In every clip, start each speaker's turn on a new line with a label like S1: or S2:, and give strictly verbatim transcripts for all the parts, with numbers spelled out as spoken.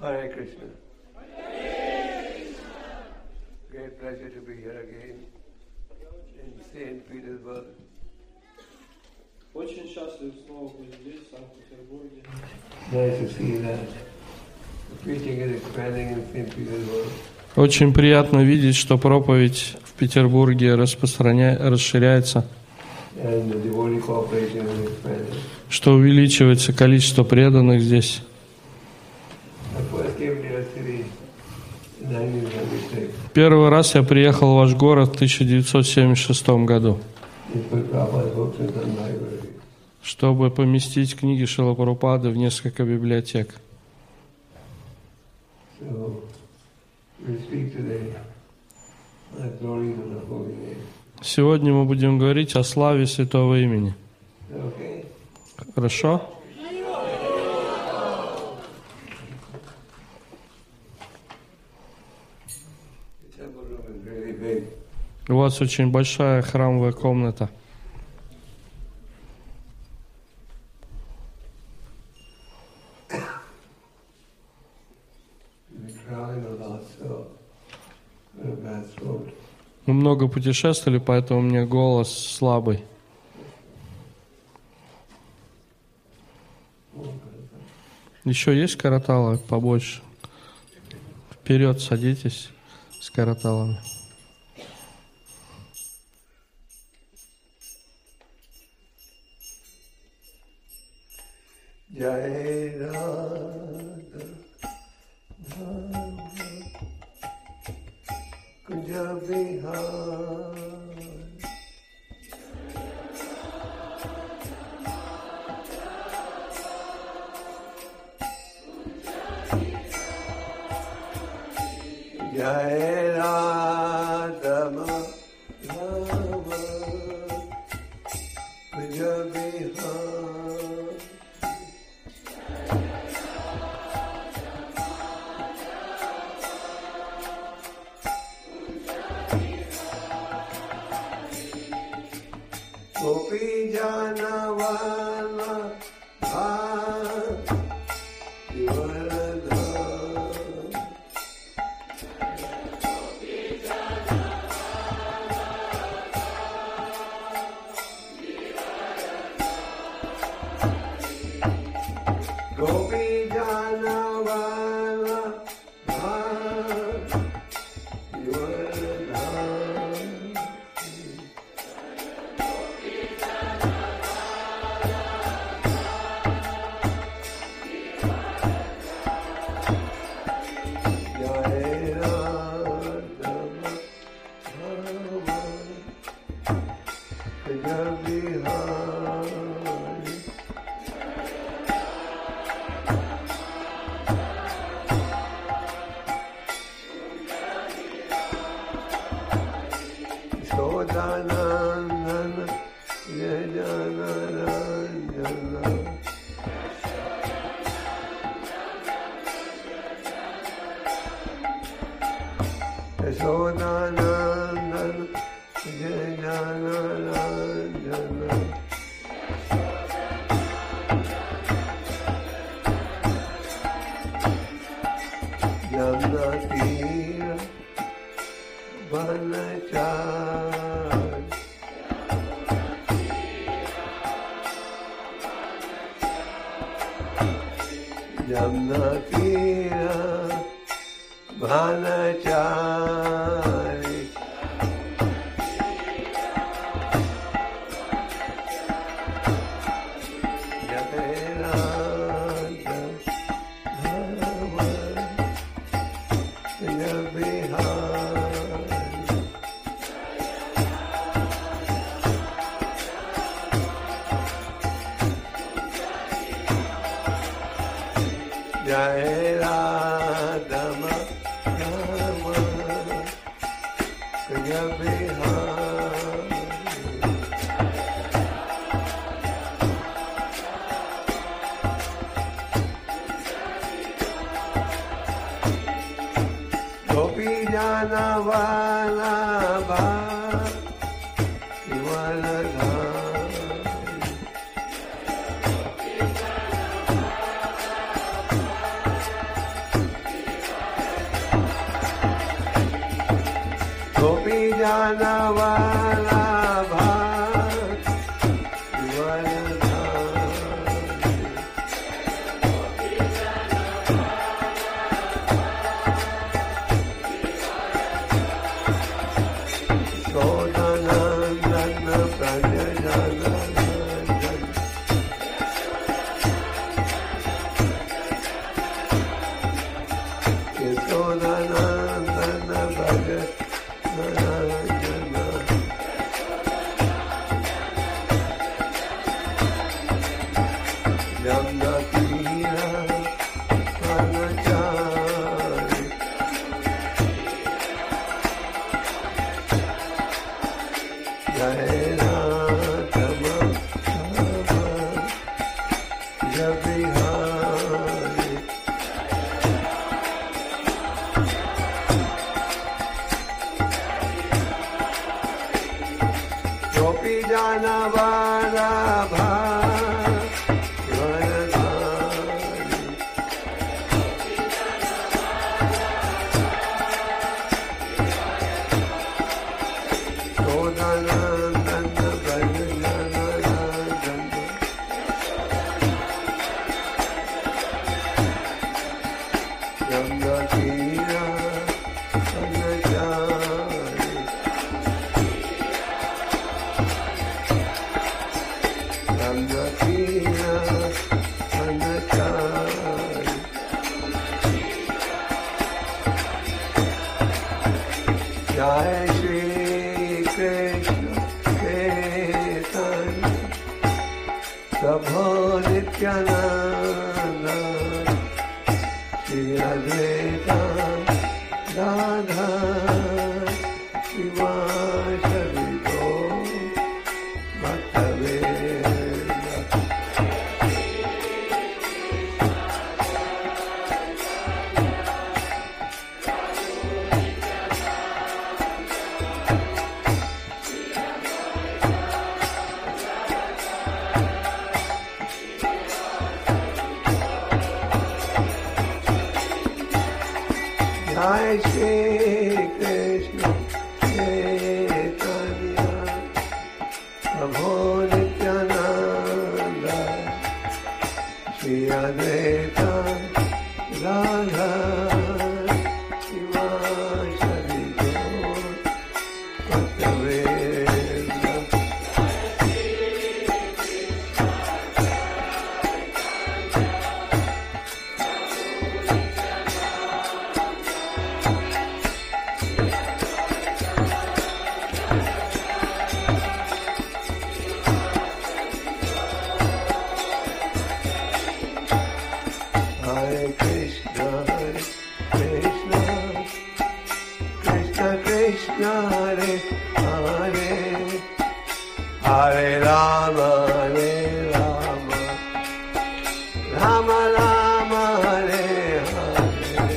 S1: Hare Krishna. Great pleasure to be here again in Saint Petersburg.
S2: Очень счастлив снова быть здесь, в Санкт-Петербурге.
S1: Nice to see that the preaching is expanding in Saint Petersburg.
S2: Очень приятно видеть, что проповедь в Петербурге распространя... расширяется,
S1: And the devotee cooperation is expanding.
S2: что увеличивается количество преданных здесь.
S1: I first came to your city in nineteen seventy-six.
S2: Первый раз я приехал в ваш город в тысяча девятьсот семьдесят шестом году,
S1: You put Prabhupada's books in some library.
S2: чтобы поместить книги Шрилы Прабхупады в несколько библиотек.
S1: So we speak today on the glories of the holy name.
S2: Сегодня мы будем говорить о славе святого имени.
S1: Okay?
S2: Хорошо?
S1: The temple room is really big.
S2: У вас очень большая храмовая комната.
S1: We're traveling a lot, so I have a bad throat.
S2: Мы много путешествовали, поэтому у меня голос слабый. Еще есть каратала побольше? Вперед садитесь с караталами.
S1: Jai Radha Kunja Vihar Jai Radha Madhava Kunja Vihar Gopi Jana Vala Bhakti Vardha Gopi Jana Vala Bhakti Vardha Jai Radha Madhava Jai Bihari Sodanandana Jai Janaranjana Sodanandana Jai Janaranjana Jamnatira Vanachari Jamnatira Vanachari Jai Radha Madhava Jai Bihari Jai Radha Madhava Jai Bihari Gopi Jana Vala Bhakti Vardha गोपी जाना वाला भाग सोदानंदन प्रज जननंदन सोदानंदन प्रज गोपी जाना वाला जय श्री कृष्ण चैतन्य प्रभु नित्यानंद श्री अद्वैत गदाधर श्रीवासदि गौर भक्तवृंद जय श्री कृष्ण चैतन्य प्रभु नित्यानंद श्री अद्वैत गदाधर श्रीवासदि गौर भक्तवृंद Hare Krishna, Krishna, Krishna Krishna, Hare Hare, Hare Rama, Hare Rama, Rama Rama, Hare Hare.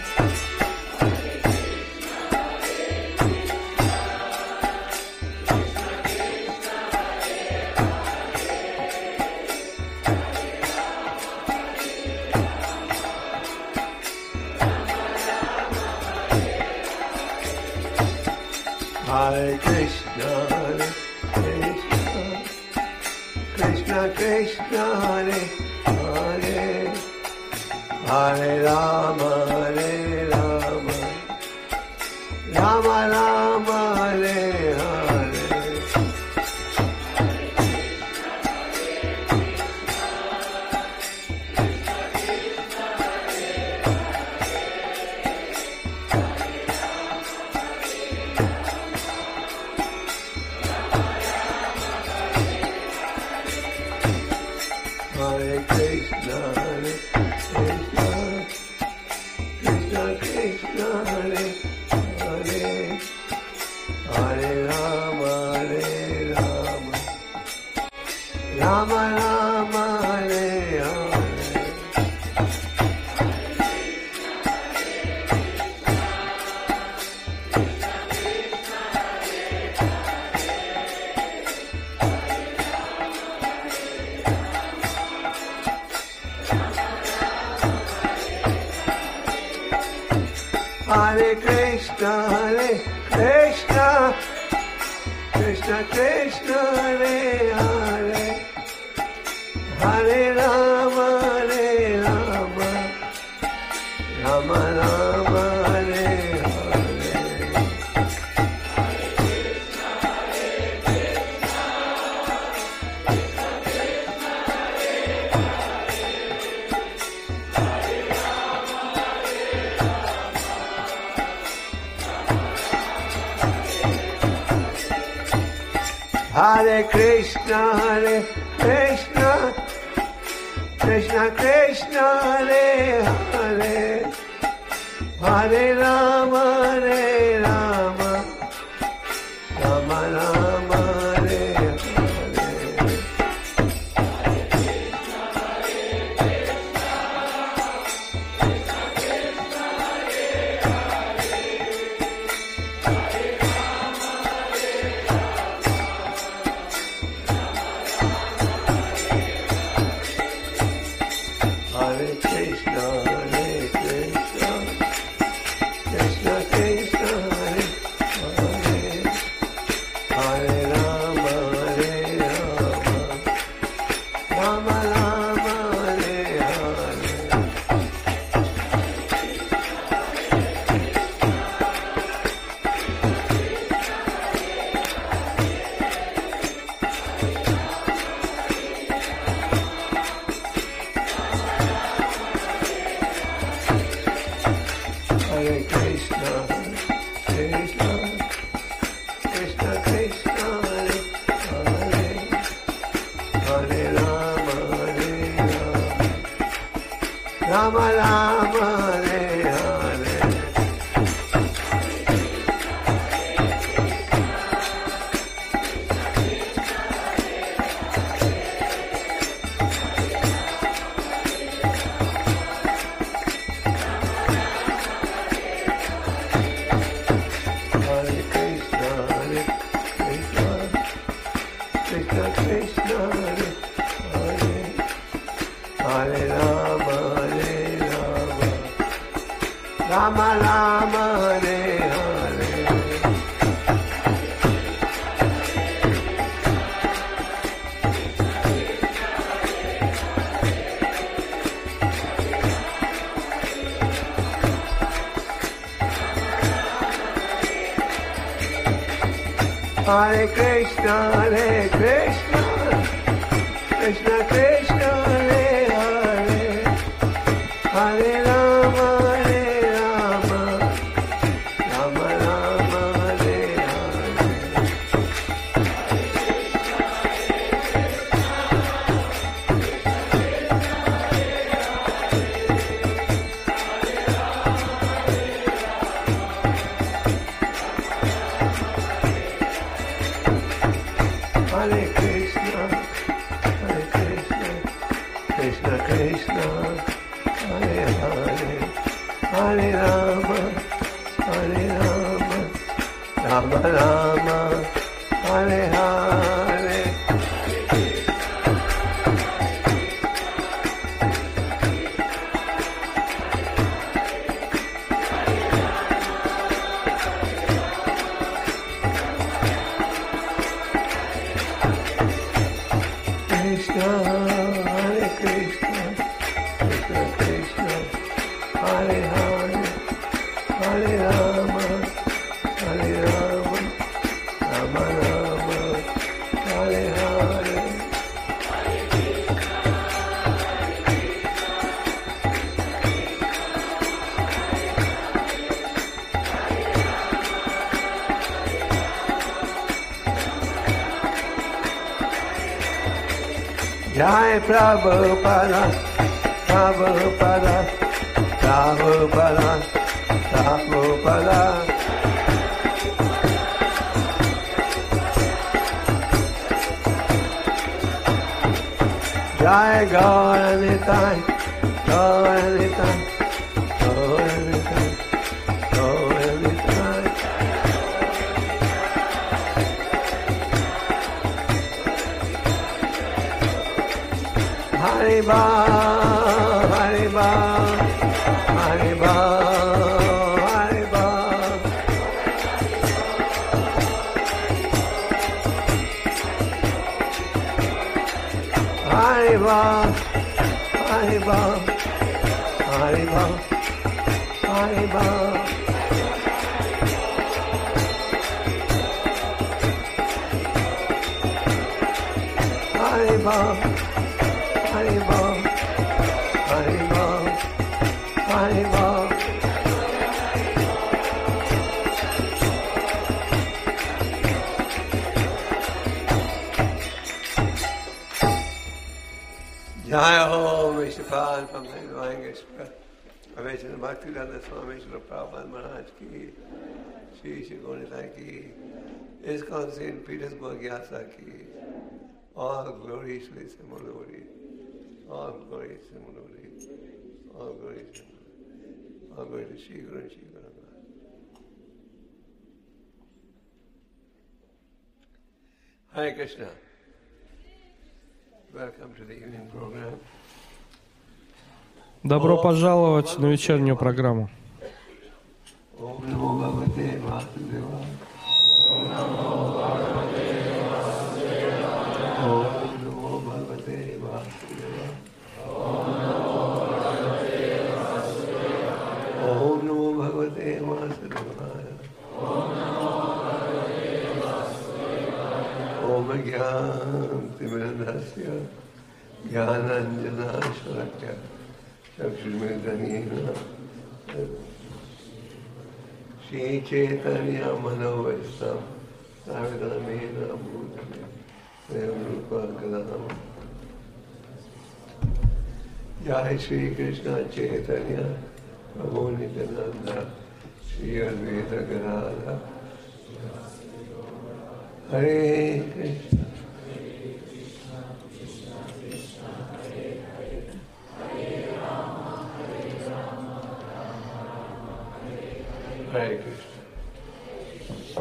S1: Hare Krishna, Hare Krishna, Krishna Krishna, Hare Hare, Hare Rama, Hare Rama, Rama Rama, Hare Hare. Hare Krishna, Hare Krishna, Krishna Krishna, Hare Hare, Hare Rama, Hare Rama, Rama Rama, Hare Hare. Hare Krishna, Hare Krishna, Krishna Krishna, Hare Hare, Hare Rama, Hare Rama, Rama Rama, Hare Hare. Hare Krishna, Hare Krishna, Krishna Krishna, Hare Hare, Hare Rama, Hare Rama, Rama Rama, Hare Hare. Hare Krishna, Hare Krishna, Krishna Krishna, Hare Hare, Hare Rama, Hare Rama, Rama Rama, Hare Hare. Hare Krishna, Krishna, Krishna Krishna, Hare Hare, Hare Rama, Hare Rama, Rama Rama, Hare Hare. Hare Krishna, Hare Krishna, Krishna Krishna, Hare Hare, Hare Rama, Hare Rama, Rama Rama, Hare Hare. Hare Krishna, Hare Krishna, Krishna Krishna, Hare Hare, Hare Rama, Hare Rama, Rama Rama, Hare Hare. Hare Krishna, Hare Krishna, Krishna Krishna, Hare Hare, Hare Rama, Hare Rama, Rama Rama, Hare Hare. Krishna, Hare Krishna, Krishna Krishna, Hare Hare, Hare Rama, Hare Rama, Rama Rama, Hare Hare. Jai Prabhupada, Prabhupada, Prabhupada, Prabhupada. Jai Gauranitai, Gauranitai, Gauranitai, Gauranitai. Hariba, Hariba, Hariba, Hariba. Haribo. Haribo, Haribo, Haribo, Haribo. Jai Ho, Vishnupada from the Divine Express. Avechana Bhaktivedanta Swami Srila Prabhupada Maharaj ki, Shri Shri Gauranga ki, ISKCON Saint Petersburg Yatra ki. All glory Shri Simanuri. All glory Simanuri. All glory Simanuri. All glory to Shri Guru and Shri Guru. Hare Krishna. Welcome to the evening program.
S2: Добро пожаловать на вечернюю программу.
S1: Om Namo Bhagavate Vasudevaya. Om Namo Bhagavate Vasudevaya. Om Namo Bhagavate Vasudevaya. Om Jnana Timirandasya Jnananjana Shalakya Chakshurmridhanina Shri Chaitanya Manovaistam Savidamena Bhutame Rupa Kadam Jai Shri Krishna Chaitanya Prabhu Nityananda Shri Advaita Gadadhara Hare Krishna Hare Krishna.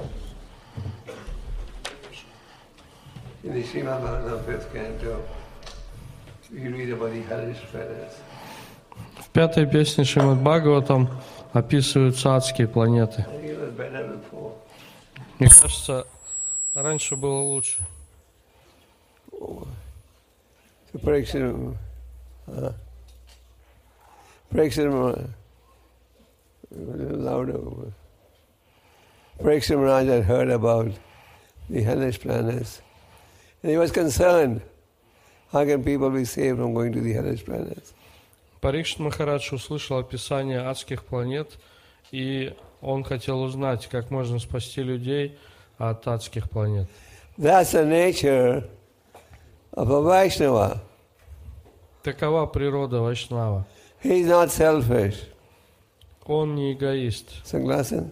S1: In the Srimad Bhagavatam fifth canto, we read about the hellish planets.
S2: В пятой песне Шримад Бхагаватам описываются адские планеты.
S1: I think it was better before.
S2: Мне кажется, раньше было лучше.
S1: So Parikshit, uh, Parikshit, uh, louder. Parikshit Maharaj had heard about the hellish planets, and he was concerned. How can people be saved from going to the hellish planets?
S2: Парикшит Махарадж услышал описание адских планет, и он хотел узнать, как можно спасти людей от адских планет.
S1: That's the nature of a Vaishnava.
S2: Такова природа Вайшнава.
S1: He's not selfish.
S2: Он не эгоист.
S1: Согласен?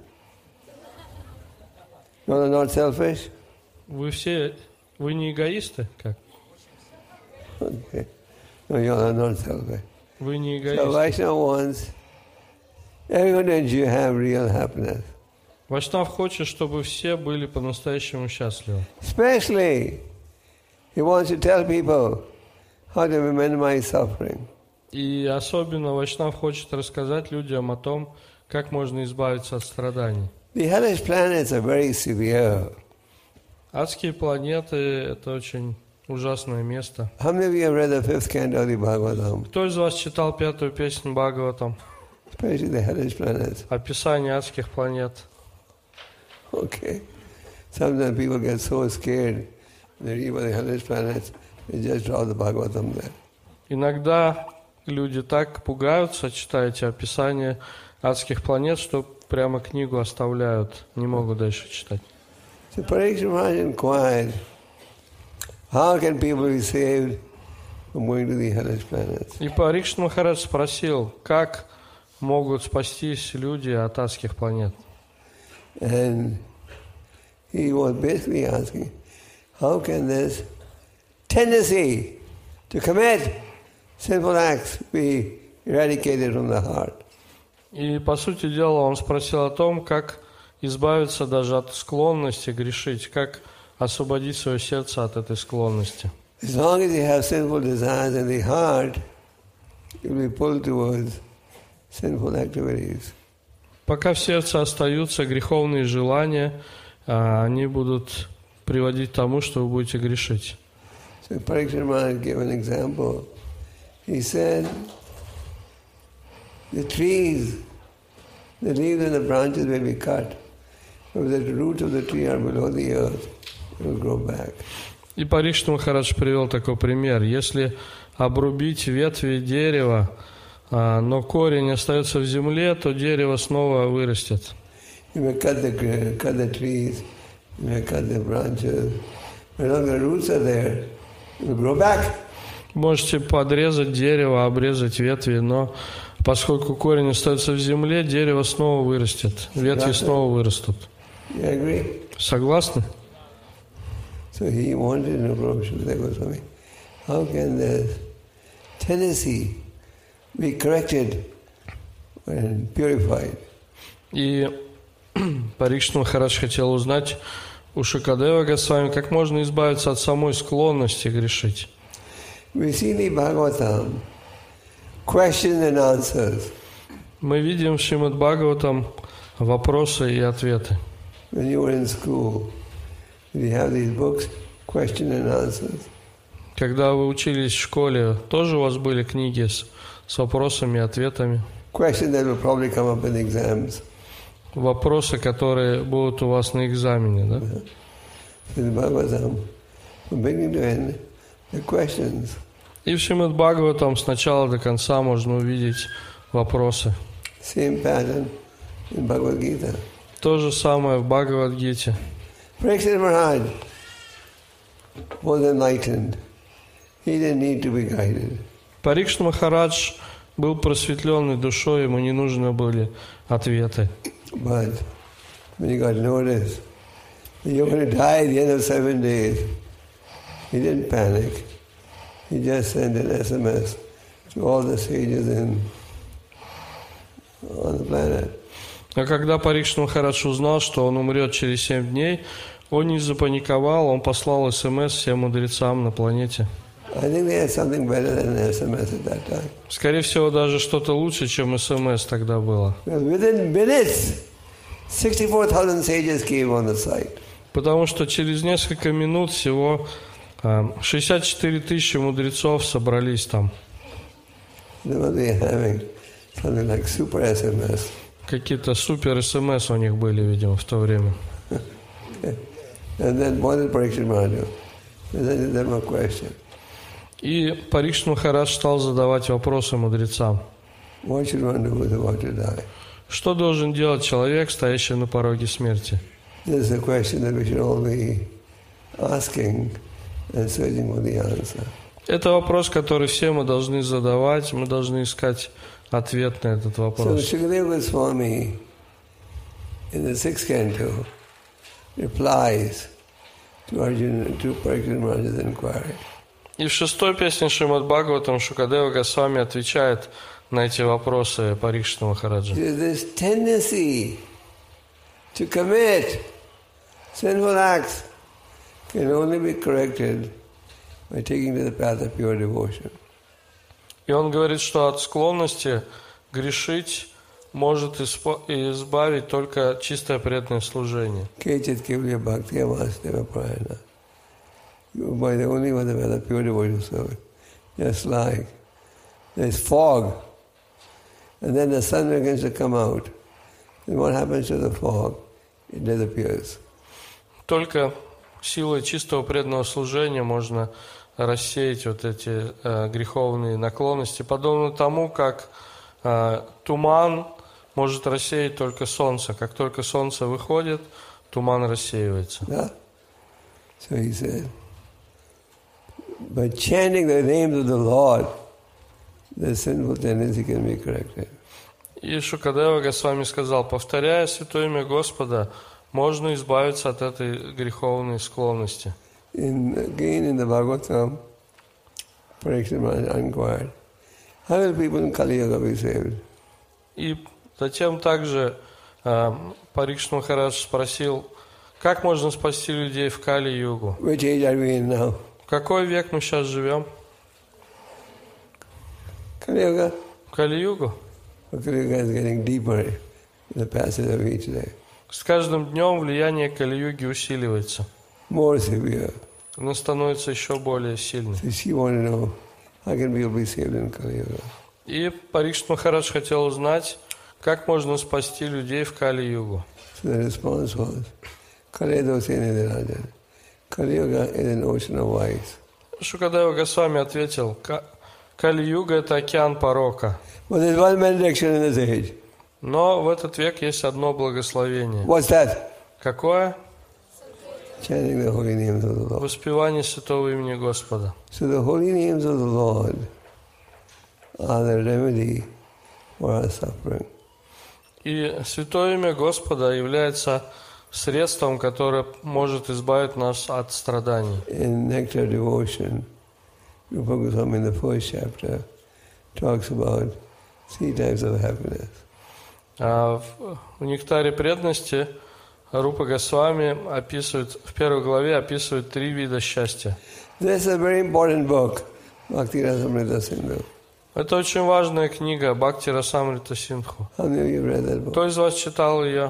S1: You're not selfish?
S2: Вы все... Вы не эгоисты? Как?
S1: Okay. No, you're not selfish.
S2: Вы не
S1: So
S2: эгоисты.
S1: Vaishnava wants everyone to enjoy, have real happiness.
S2: Вайшнав хочет, чтобы все были по-настоящему счастливы.
S1: Especially, he wants to tell people how to minimize suffering.
S2: И особенно Вайшнав хочет рассказать людям о том, как можно избавиться от страданий.
S1: The hellish planets are very severe.
S2: Адские планеты – это очень ужасное место.
S1: How many of you have read the fifth canto of the Bhagavatam?
S2: Кто из вас читал пятую песню Бхагаватам?
S1: Especially the hellish planets.
S2: Описание адских планет.
S1: Okay. Sometimes people get so scared when they read about the hellish planets, they just draw the Bhagavatam there.
S2: Иногда люди так пугаются, читая эти описания адских планет, что прямо книгу оставляют, не могут дальше читать.
S1: So Parikshit Maharaj inquired, how can people be saved from going to the hellish planets?
S2: И Парикшит Махарадж спросил, как могут спастись люди от адских планет.
S1: And he was basically asking, how can this tendency to commit sinful acts be eradicated from the heart?
S2: И, по сути дела, он спросил о том, как избавиться даже от склонности грешить, как освободить свое сердце от этой склонности.
S1: As long as you have sinful desires in the heart, you'll be pulled towards sinful activities.
S2: Пока в сердце остаются греховные желания, они будут приводить к тому, что вы будете грешить.
S1: So Parikshit Maharaj gave an example. He said, the trees the leaves and the branches will be cut. If the roots of the tree are below the earth, it will grow back.
S2: И Парикшита Махарадж привел такой пример. Если обрубить ветви дерева, а, но корень остается в земле, то дерево снова вырастет.
S1: You may cut the, cut the trees, you may cut the branches. But all the roots are there, it will grow back.
S2: Можете подрезать дерево, обрезать ветви, но поскольку корень остается в земле, дерево снова вырастет, ветви снова вырастут.
S1: You agree?
S2: Согласны?
S1: So he wanted to know, Shukadeva Goswami, how can the tendency be corrected and purified?
S2: И Парикшита Махарадж хотел узнать у Шукадева Госвами, как можно избавиться от самой склонности грешить.
S1: We see in the Bhagavatam questions and answers.
S2: Мы видим в Шримад Бхагаватам вопросы и ответы.
S1: When you were in school, you have these books, questions and answers.
S2: Когда вы учились в школе, тоже у вас были книги с, с вопросами и ответами?
S1: Questions that will probably come up in exams.
S2: Вопросы, которые будут у вас на экзамене, да?
S1: In the Bhagavatam, from beginning to end, the questions.
S2: И в Шримад Бхагаватам с начала до конца можно увидеть вопросы.
S1: Same pattern in Bhagavad Gita.
S2: То же самое в Бхагавад-гите.
S1: Parikshit Maharaj was enlightened. He didn't need to be guided.
S2: Парикшита Махарадж был просветленной душой, ему не нужны были ответы.
S1: But when he got notice that you're going to die at the end of seven days, he didn't panic. He just sent an S M S to all the sages in on the planet.
S2: А когда Парикшита Махарадж узнал, что он умрет через семь дней, он не запаниковал, он послал СМС всем мудрецам на планете.
S1: I think they had something better than an S M S at that time.
S2: Скорее всего, даже что-то лучше, чем СМС тогда было.
S1: Because within minutes, sixty-four thousand sages came on the site.
S2: Потому что через несколько минут всего шестьдесят четыре тысячи мудрецов собрались там.
S1: They must be having something like super S M S.
S2: Какие-то супер СМС у них были, видимо, в то время.
S1: And then one Parikshit Maharaj presented them a question.
S2: И Парикшита Махарадж стал задавать вопросы мудрецам.
S1: What should one do who is about to die?
S2: Что должен делать человек, стоящий на пороге смерти?
S1: This is a question that we should all be asking and searching for the answer.
S2: Это вопрос, который все мы должны задавать, мы должны искать ответ на этот
S1: So
S2: вопрос.
S1: Shukadeva Goswami in the sixth canto replies to Arjuna, to Parikshit Maharaj's inquiry.
S2: И в шестой песне Шримад Бхагаватам Шукадева Госвами отвечает на эти вопросы Парикшита Махараджа.
S1: This tendency to commit sinful acts can only be corrected by taking to the path of pure devotion.
S2: И он говорит, что от склонности грешить может избавить только чистое преданное служение.
S1: By the only one that has a pure devotion service. Just like there's fog, and then the sun begins to come out. And what happens to the fog? It disappears.
S2: Только силой чистого преданного служения можно рассеять вот эти э, греховные наклонности, подобно тому, как э, туман может рассеять только солнце. Как только солнце выходит, туман рассеивается.
S1: Yeah. So he said, by chanting the names of the Lord, the sinful tendency can be corrected.
S2: И Шукадева Госвами сказал, повторяя святое имя Господа, можно избавиться от этой греховной склонности.
S1: In, again in the Bhagavatam, Parikshit Maharaj inquired, how will people in Kali Yuga be saved?
S2: И затем также э, Парикшита Махарадж спросил, как можно спасти людей в Кали-югу?
S1: Which age are we in now?
S2: В какой век мы сейчас живем?
S1: Kali Yuga?
S2: Кали-югу?
S1: Kali Yuga is getting deeper in the passage of each day.
S2: С каждым днем влияние Кали-юги усиливается.
S1: More severe.
S2: Оно становится еще более сильным.
S1: So she wanted to know, how can people be saved in Kali Yuga?
S2: И Парикшита Махарадж хотел узнать, Как можно спасти людей в Кали-югу?
S1: So the response was, Kali-dosini Rajan. Kali-yuga is an ocean of vice.
S2: Шукадева Госвами ответил, «Ка- Кали-юга – это океан порока.
S1: But there's one benediction in this age.
S2: Но в этот век есть одно благословение.
S1: What's that?
S2: Какое?
S1: Chanting the holy names of the Lord.
S2: Воспевание святого имени Господа.
S1: So the holy names of the Lord are the remedy for our suffering.
S2: И святое имя Господа является средством, которое может избавить нас от страданий.
S1: In Nectar Devotion, Rupa Goswami in the first chapter talks about three types of happiness.
S2: А в, в Нектаре преданности Рупа Госвами описывает, в первой главе описывает три вида счастья.
S1: This is a very important book, Bhakti Rasamrita Sindhu.
S2: Это очень важная книга Бхакти Расамрита Синдху.
S1: How many of you read that book?
S2: Кто из вас читал ее?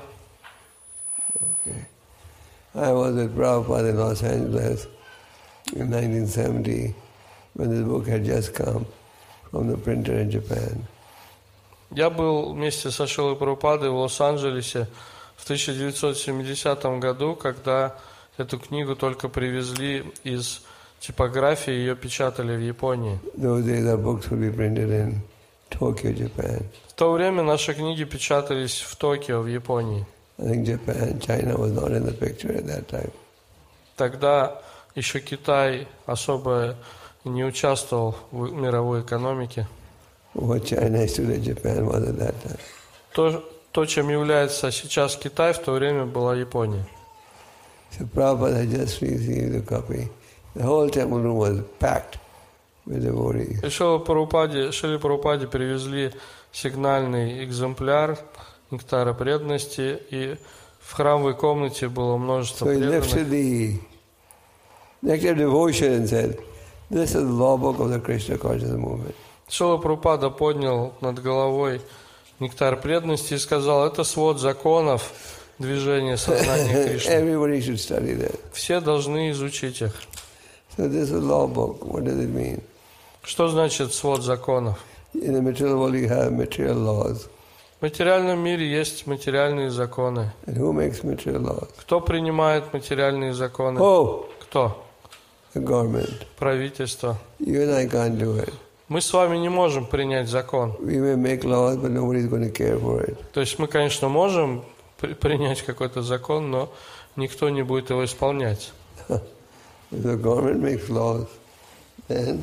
S1: Okay. I was with Prabhupada in Los Angeles in nineteen seventy when this book had just come from the printer in Japan.
S2: Я был вместе со Шрилой Прабхупадой в Лос-Анджелесе в тысяча девятьсот семидесятом году, когда эту книгу только привезли из типографии, ее печатали в Японии.
S1: Those days our books would be printed in Tokyo, Japan.
S2: В то время наши книги печатались в Токио, в Японии.
S1: I think Japan, China was not in the picture at that time.
S2: Тогда еще Китай особо не участвовал в мировой экономике.
S1: What China is today, Japan was at that time.
S2: То, то, чем является сейчас Китай, в то время была Япония.
S1: So Prabhupada had just received a copy. The whole temple room was packed with devotees.
S2: И Шрила Прабхупаде, Шриле Прабхупаде привезли сигнальный экземпляр Нектара преданности, и в храмовой комнате было множество
S1: So he
S2: преданных.
S1: lifted the Nectar Devotion and said, "This is the law book of the Krishna consciousness movement."
S2: Шрила Прабхупада поднял над головой Нектар преданности и сказал, это свод законов движения сознания Кришны.
S1: Everybody should study that.
S2: Все должны изучить их.
S1: So this is a law book. What does it mean?
S2: Что значит свод законов?
S1: In the material world you have material laws.
S2: В материальном мире есть материальные законы.
S1: And who makes material laws?
S2: Кто принимает материальные законы?
S1: Oh,
S2: Кто?
S1: the government.
S2: Правительство.
S1: You and I can't do it.
S2: Мы с вами не можем принять закон.
S1: We may make laws, but nobody's going to care for it.
S2: То есть мы, конечно, можем при- принять какой-то закон, но никто не будет его исполнять.
S1: If the government makes laws, then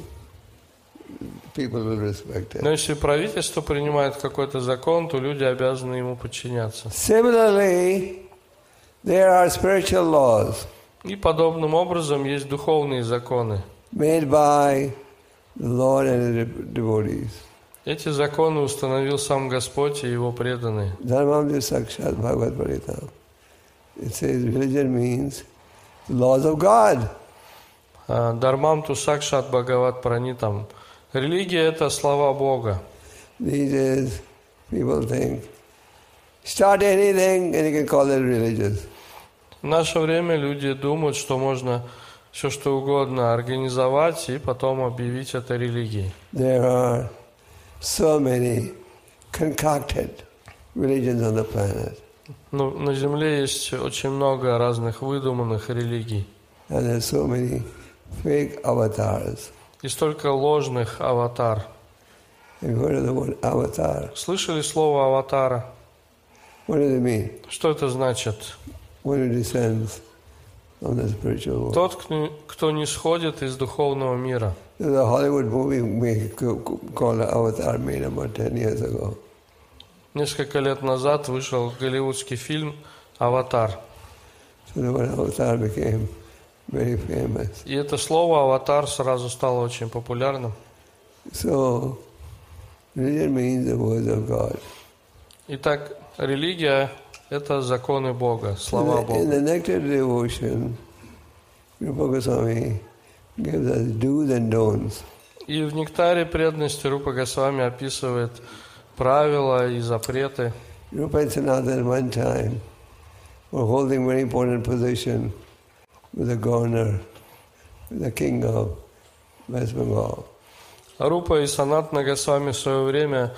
S1: people will respect
S2: Но
S1: it.
S2: если правительство принимает какой-то закон, то люди обязаны ему подчиняться.
S1: Similarly, there are spiritual laws
S2: И подобным образом есть духовные законы.
S1: made by the Lord and His devotees.
S2: Эти законы установил сам Господь и Его преданные.
S1: Dharmam Sakshat Bhagavad Paritam. It says religion means the laws of God.
S2: Дармам ту сакшат бхагават пранитам. Религия – это слова Бога.
S1: These days, people think, start anything and you can call it religious.
S2: В наше время люди думают, что можно все что угодно организовать и потом объявить это религией.
S1: There are so many concocted religions on the planet.
S2: Но на Земле есть очень много разных выдуманных религий.
S1: And there's so many fake avatars.
S2: И столько ложных аватар.
S1: Have you heard of the word avatar?
S2: Слышали слово аватара?
S1: What does it mean?
S2: Что это значит?
S1: One who descends from the spiritual world.
S2: Тот, кто- кто не сходит из духовного мира.
S1: There's a Hollywood movie made, called Avatar made about ten years ago.
S2: Несколько лет назад вышел голливудский фильм «Аватар».
S1: So the word avatar became very famous.
S2: И это слово «аватар» сразу стало очень популярным.
S1: So religion means the words of God.
S2: Итак, религия – это законы Бога, слова
S1: In the, in
S2: Бога.
S1: the Nectar Devotion, Rupa Goswami gives us do's and don'ts.
S2: И в «Нектаре преданности» Рупа Госвами описывает правила и запреты.
S1: Rupa and Sanatana at one time were holding very important position with the governor, with the king of West Bengal.
S2: Рупа и Санатана Госвами в свое время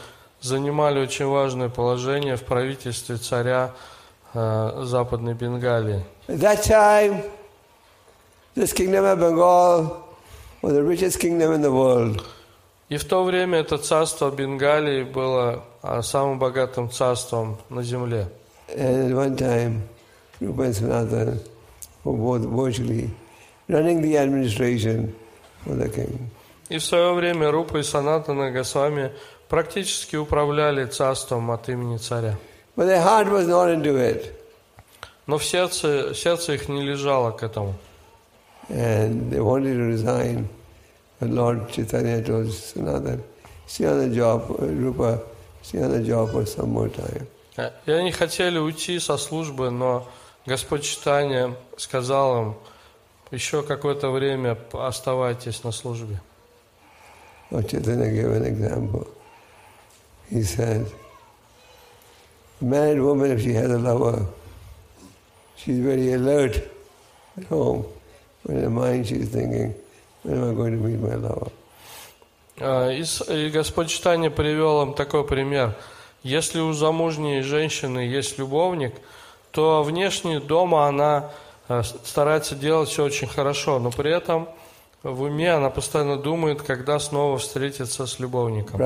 S2: занимали очень важное положение в правительстве царя э, Западной Бенгалии.
S1: At that time, this kingdom of Bengal was the richest kingdom in the world.
S2: И в то время это царство Бенгалии было а, самым богатым царством на земле.
S1: And at one time, Rupa and Sanatana were both virtually running the administration for the king.
S2: И в свое время Рупа и Санатана Госвами практически управляли царством от имени царя.
S1: But their heart was not into it.
S2: Но в сердце, сердце их не лежало к этому.
S1: And they wanted to resign. But Lord Chaitanya told Sanatana, stay on the job, Rupa, stay on the job for some more time.
S2: И они хотели уйти со службы, но Господь Чайтанья сказал им, еще какое-то время оставайтесь на службе.
S1: Lord Chaitanya gave an example. He said, a married woman, if she has a lover, she's very alert at home. But in her mind she's thinking, when am I going to meet my lover?
S2: И Господь Чайтанья привел им такой пример. Если у замужней женщины есть любовник, то внешне дома она старается делать все очень хорошо, но при этом в уме она постоянно думает, когда снова встретиться с любовником.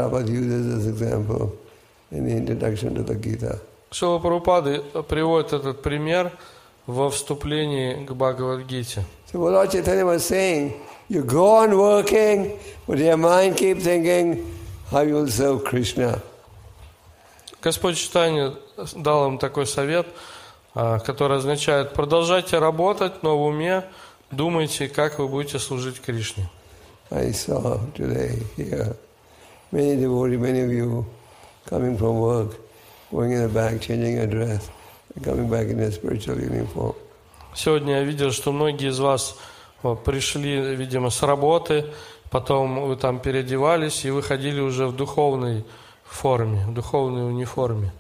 S2: Шрила Прабхупада приводит этот пример во вступлении к Бхагавад-гите.
S1: So what Lord Chaitanya was saying, you go on working, but your mind keep thinking how you will serve Krishna.
S2: Господь Чайтанья дал им такой совет, который означает: продолжайте работать, но в уме думайте, как вы будете служить Кришне.
S1: I saw today here many devotees, many of you coming from work, going in the back, changing your dress, and coming back in a spiritual uniform.
S2: Сегодня я видел, что многие из вас пришли, видимо, с работы, потом вы там переодевались и выходили уже в духовной форме, в духовной униформе.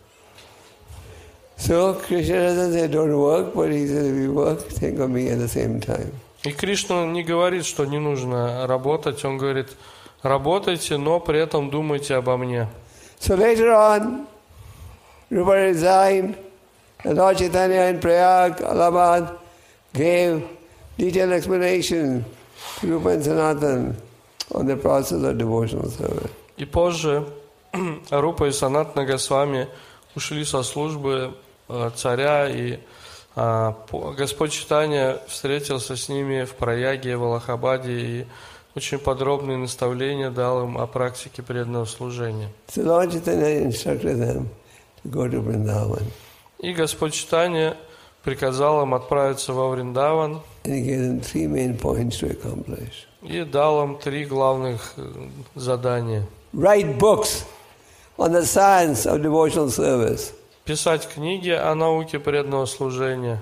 S1: So Krishna doesn't say don't work, but he says if you work, think of me at the same time.
S2: И Кришна не говорит, что не нужно работать, он говорит: работайте, но при этом думайте обо мне.
S1: So later on, Rupa resigned, and Lord Chaitanya in Prayag, Allahabad, gave detailed explanation to Rupa and Sanatana on the process of devotional service.
S2: И позже Рупа и Санатана Госвами ушли со службы царя, и а, Господь Чайтанья встретился с ними в Праяге, в Аллахабаде, и очень подробные наставления дал им о практике преданного служения.
S1: So Lord Chaitanya instructed them to go to Vrindavan.
S2: И Господь Чайтанья приказал им отправиться во Вриндаван.
S1: And he gave them three main points to accomplish.
S2: И дал им три главных задания.
S1: Write books on the science of devotional service.
S2: Писать книги о науке преданного служения.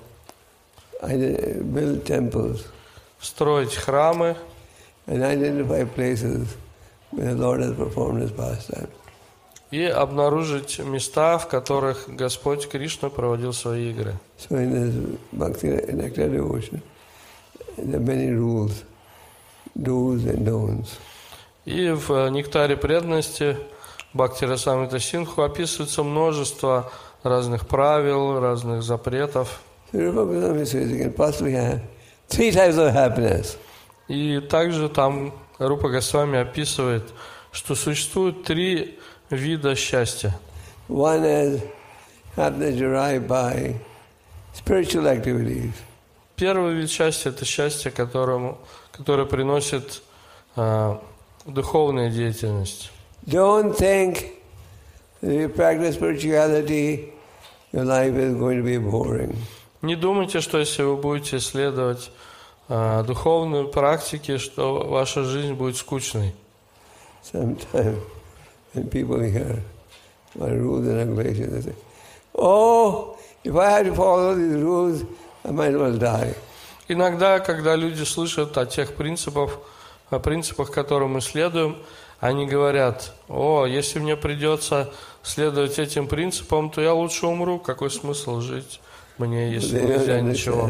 S1: Build temples.
S2: Строить храмы.
S1: And identify places where the Lord has performed his pastime.
S2: И обнаружить места, в которых Господь Кришна проводил свои игры.
S1: So in this Bhakti Nectar devotion, there are many rules, do's and don'ts.
S2: И в Нектаре преданности Бхакти Расамрита Синдху описывается множество разных правил, разных запретов.
S1: So Rupa Goswami says you can possibly have three types of happiness.
S2: И также там Рупа Госвами описывает, что существует три вида счастья.
S1: One is happiness derived by spiritual activities.
S2: Первый вид счастья – это счастье, которому, которое приносит э, духовная деятельность.
S1: Don't think that if you practice spirituality, your life is going to be boring.
S2: Не думайте, что если вы будете следовать э, духовной практике, что ваша жизнь будет скучной.
S1: Sometimes when people hear my rules and regulations, they say, "Oh, if I have to follow these rules, I might as well die."
S2: Иногда, когда люди слышат о тех принципах, о принципах, которым мы следуем, они говорят: «О, если мне придется следовать этим принципам, то я лучше умру. Какой смысл жить мне, если нельзя ничего?»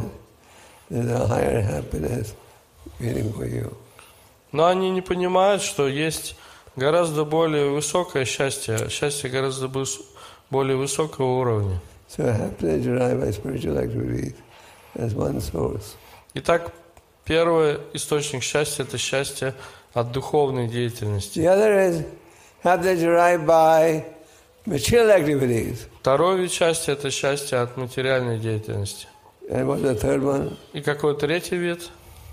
S2: Но они не понимают, что есть гораздо более высокое счастье, счастье гораздо более высокого уровня.
S1: So happiness derived by spiritual activities as one source.
S2: Итак, первый источник счастья – это счастье от духовной деятельности.
S1: The other is happiness derived by material activities.
S2: Второй вид счастья – это счастье от материальной деятельности.
S1: And what's the third one?
S2: И какой третий вид?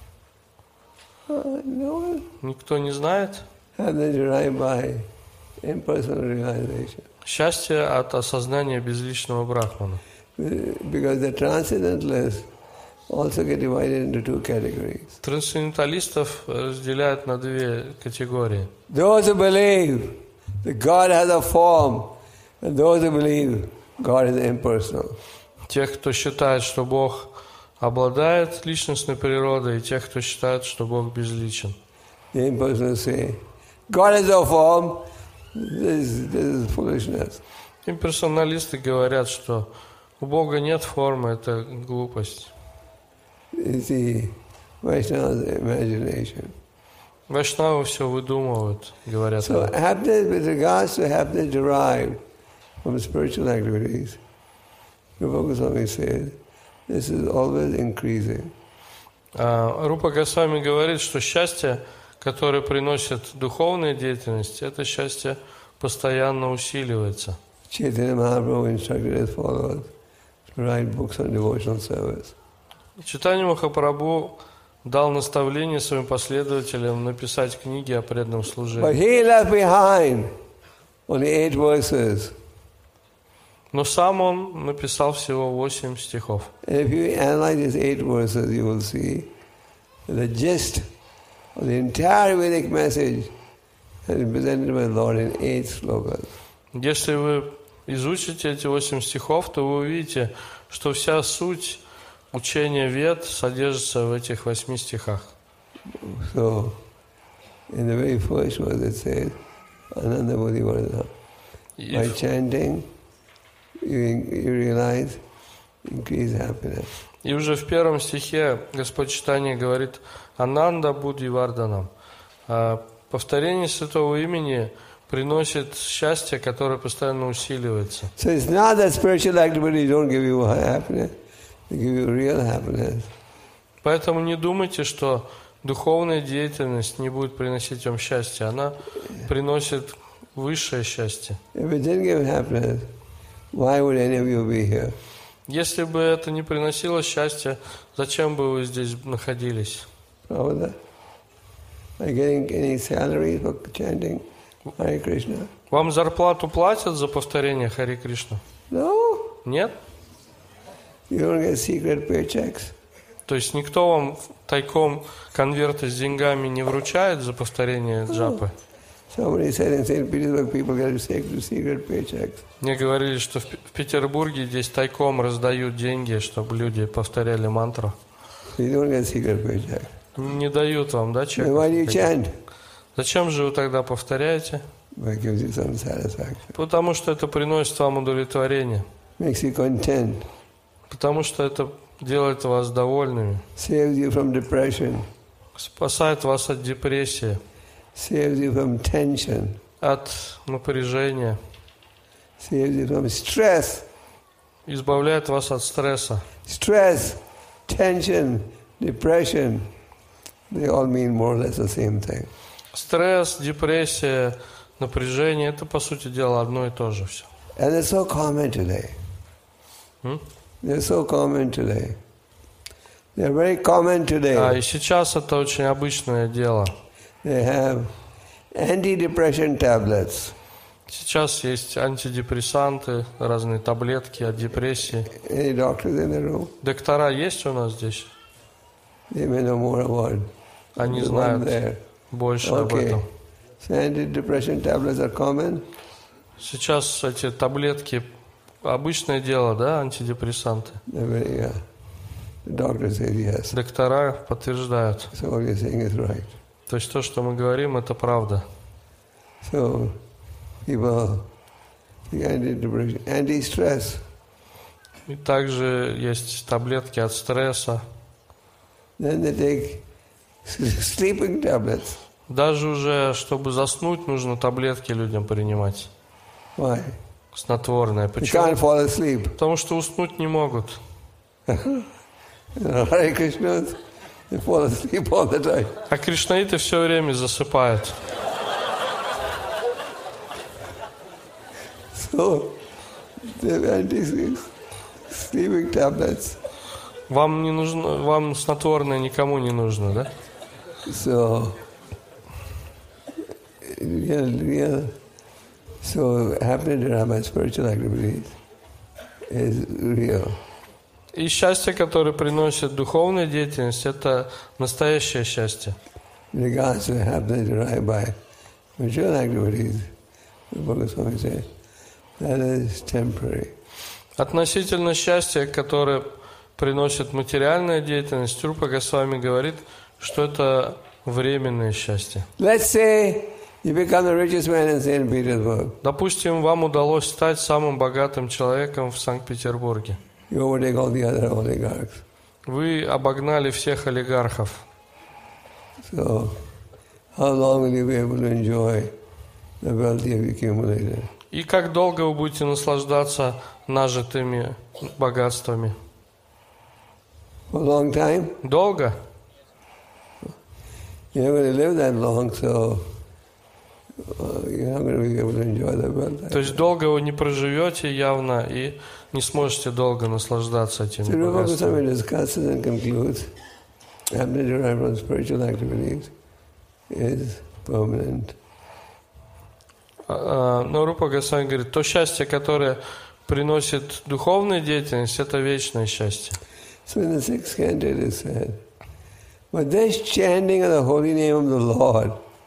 S1: Uh, no one.
S2: Никто не знает.
S1: Happiness derived by impersonal realization.
S2: Счастье от осознания безличного брахмана.
S1: Because the transcendentalists also get divided into two categories.
S2: Трансценденталистов разделяют на две категории.
S1: Those who believe that God has a form, and those who believe God is impersonal.
S2: Тех, кто считает, что Бог обладает личностной природой, и тех, кто считает, что Бог безличен.
S1: The impersonal say, God has a form. This, this is foolishness.
S2: Имперсоналисты говорят, что у Бога нет формы, это глупость.
S1: It's the Vaishnava's imagination.
S2: Вайшнавы все выдумывают, говорят.
S1: So happiness, with regards to happiness derived from spiritual activities, Rupa Goswami said, this is always increasing.
S2: А, Рупа Госвами говорит, что счастье, которое приносит духовная деятельность, это счастье постоянно усиливается.
S1: Chaitanya Mahaprabhu instructed his followers to write books on devotional service.
S2: Чайтанья Махапрабху дал наставление своим последователям написать книги о преданном
S1: But
S2: служении.
S1: he left behind only eight verses.
S2: Но сам он написал всего восемь стихов.
S1: And if you analyze these eight verses, you will see that the gist of the entire Vedic message has been presented by the Lord in eight slokas.
S2: Если вы изучите эти восемь стихов, то вы увидите, что вся суть учения Вед содержится в этих восьми стихах.
S1: So, in the very first verse it says, Ananda Buddhi Vardhana. By chanting, you, you realize increased happiness.
S2: И уже в первом стихе Господь Чайтанья говорит «Ананда Будхи Варданам». Повторение святого имени приносит счастье, которое постоянно усиливается.
S1: So it's not that spiritual activities don't give you happiness, they give you real happiness.
S2: Поэтому не думайте, что духовная деятельность не будет приносить вам счастье. Она приносит высшее счастье.
S1: If it didn't give happiness, why would any of you be here?
S2: Если бы это не приносило счастья, зачем бы вы здесь находились?
S1: Prabhupada, are you getting any salary for chanting Hare Krishna?
S2: Вам зарплату платят за повторение Харе Кришна?
S1: No.
S2: Нет?
S1: You don't get secret paychecks.
S2: То есть никто вам тайком конверты с деньгами не вручает за повторение джапы?
S1: Somebody said in Saint Petersburg people get secret paychecks.
S2: Мне говорили, что в Петербурге здесь тайком раздают деньги, чтобы люди повторяли мантру.
S1: You don't get secret paycheck.
S2: Не дают вам, да, чек?
S1: Why do you chant?
S2: Зачем же вы тогда повторяете?
S1: It gives you some satisfaction.
S2: Потому что это приносит вам удовлетворение.
S1: Makes you content.
S2: Потому что это делает вас довольными.
S1: Saves you from depression.
S2: Спасает вас от депрессии.
S1: Saves you from tension.
S2: От напряжения.
S1: Saves you from stress.
S2: Избавляет вас от стресса.
S1: Stress, tension, depression, they all mean more or less the same thing.
S2: Стресс, депрессия, напряжение – это, по сути дела, одно и то же все.
S1: And they're so common today.
S2: Hmm?
S1: They're so common today. They're very common today.
S2: А и сейчас это очень обычное дело.
S1: They have antidepressant tablets.
S2: Сейчас есть антидепрессанты, разные таблетки от депрессии.
S1: Any doctors in the room?
S2: Доктора есть у нас здесь?
S1: They may know more about
S2: Они
S1: the one
S2: знают
S1: there.
S2: больше об
S1: Okay.
S2: этом.
S1: So antidepressant tablets are common.
S2: Сейчас эти таблетки обычное дело, да, антидепрессанты?
S1: They're very, yeah. The doctor says yes.
S2: Доктора подтверждают.
S1: So what you're saying is right.
S2: То есть то, что мы говорим, это правда.
S1: So people take antidepressant, anti-stress.
S2: И также есть таблетки от стресса.
S1: Then they take sleeping tablets.
S2: Даже уже, чтобы заснуть, нужно таблетки людям принимать.
S1: Why?
S2: Снотворное.
S1: You
S2: Почему?
S1: can't fall asleep.
S2: Потому что уснуть не могут.
S1: You know, Hare Krishna, they fall asleep all the time.
S2: А кришнаиты все время засыпают.
S1: So, they have anti-sleeping tablets.
S2: Вам не нужно, вам снотворное никому не нужно, да?
S1: So, real, real, so happening to have my spiritual activities is real.
S2: И счастье, которое приносит духовная деятельность, это настоящее счастье.
S1: In regards to happening to have by spiritual activities, Rupa Goswami says, that is temporary.
S2: Относительно счастья, которое приносит материальная деятельность, Рупа Госвами говорит, что это временное счастье.
S1: Let's say you become the richest man in Saint Petersburg.
S2: Допустим, вам удалось стать самым богатым человеком в Санкт-Петербурге.
S1: You overtake all the other oligarchs.
S2: Вы обогнали всех олигархов.
S1: So, how long will you be able to enjoy the wealth you have accumulated?
S2: И как долго вы будете наслаждаться нажитыми богатствами?
S1: For a long time?
S2: Долго?
S1: You're not going to live that long, so uh, you're not going to be able to enjoy the wealth.
S2: То есть долго вы не проживете явно и не сможете долго наслаждаться этими
S1: So Rupa
S2: богатствами.
S1: Goswami discusses and concludes, happening to have from spiritual activities is permanent.
S2: А, Но Рупа Госвами говорит, то счастье, которое приносит духовная деятельность, это вечное счастье.
S1: So in the sixth canto it is said, but this chanting of the holy name of the Lord,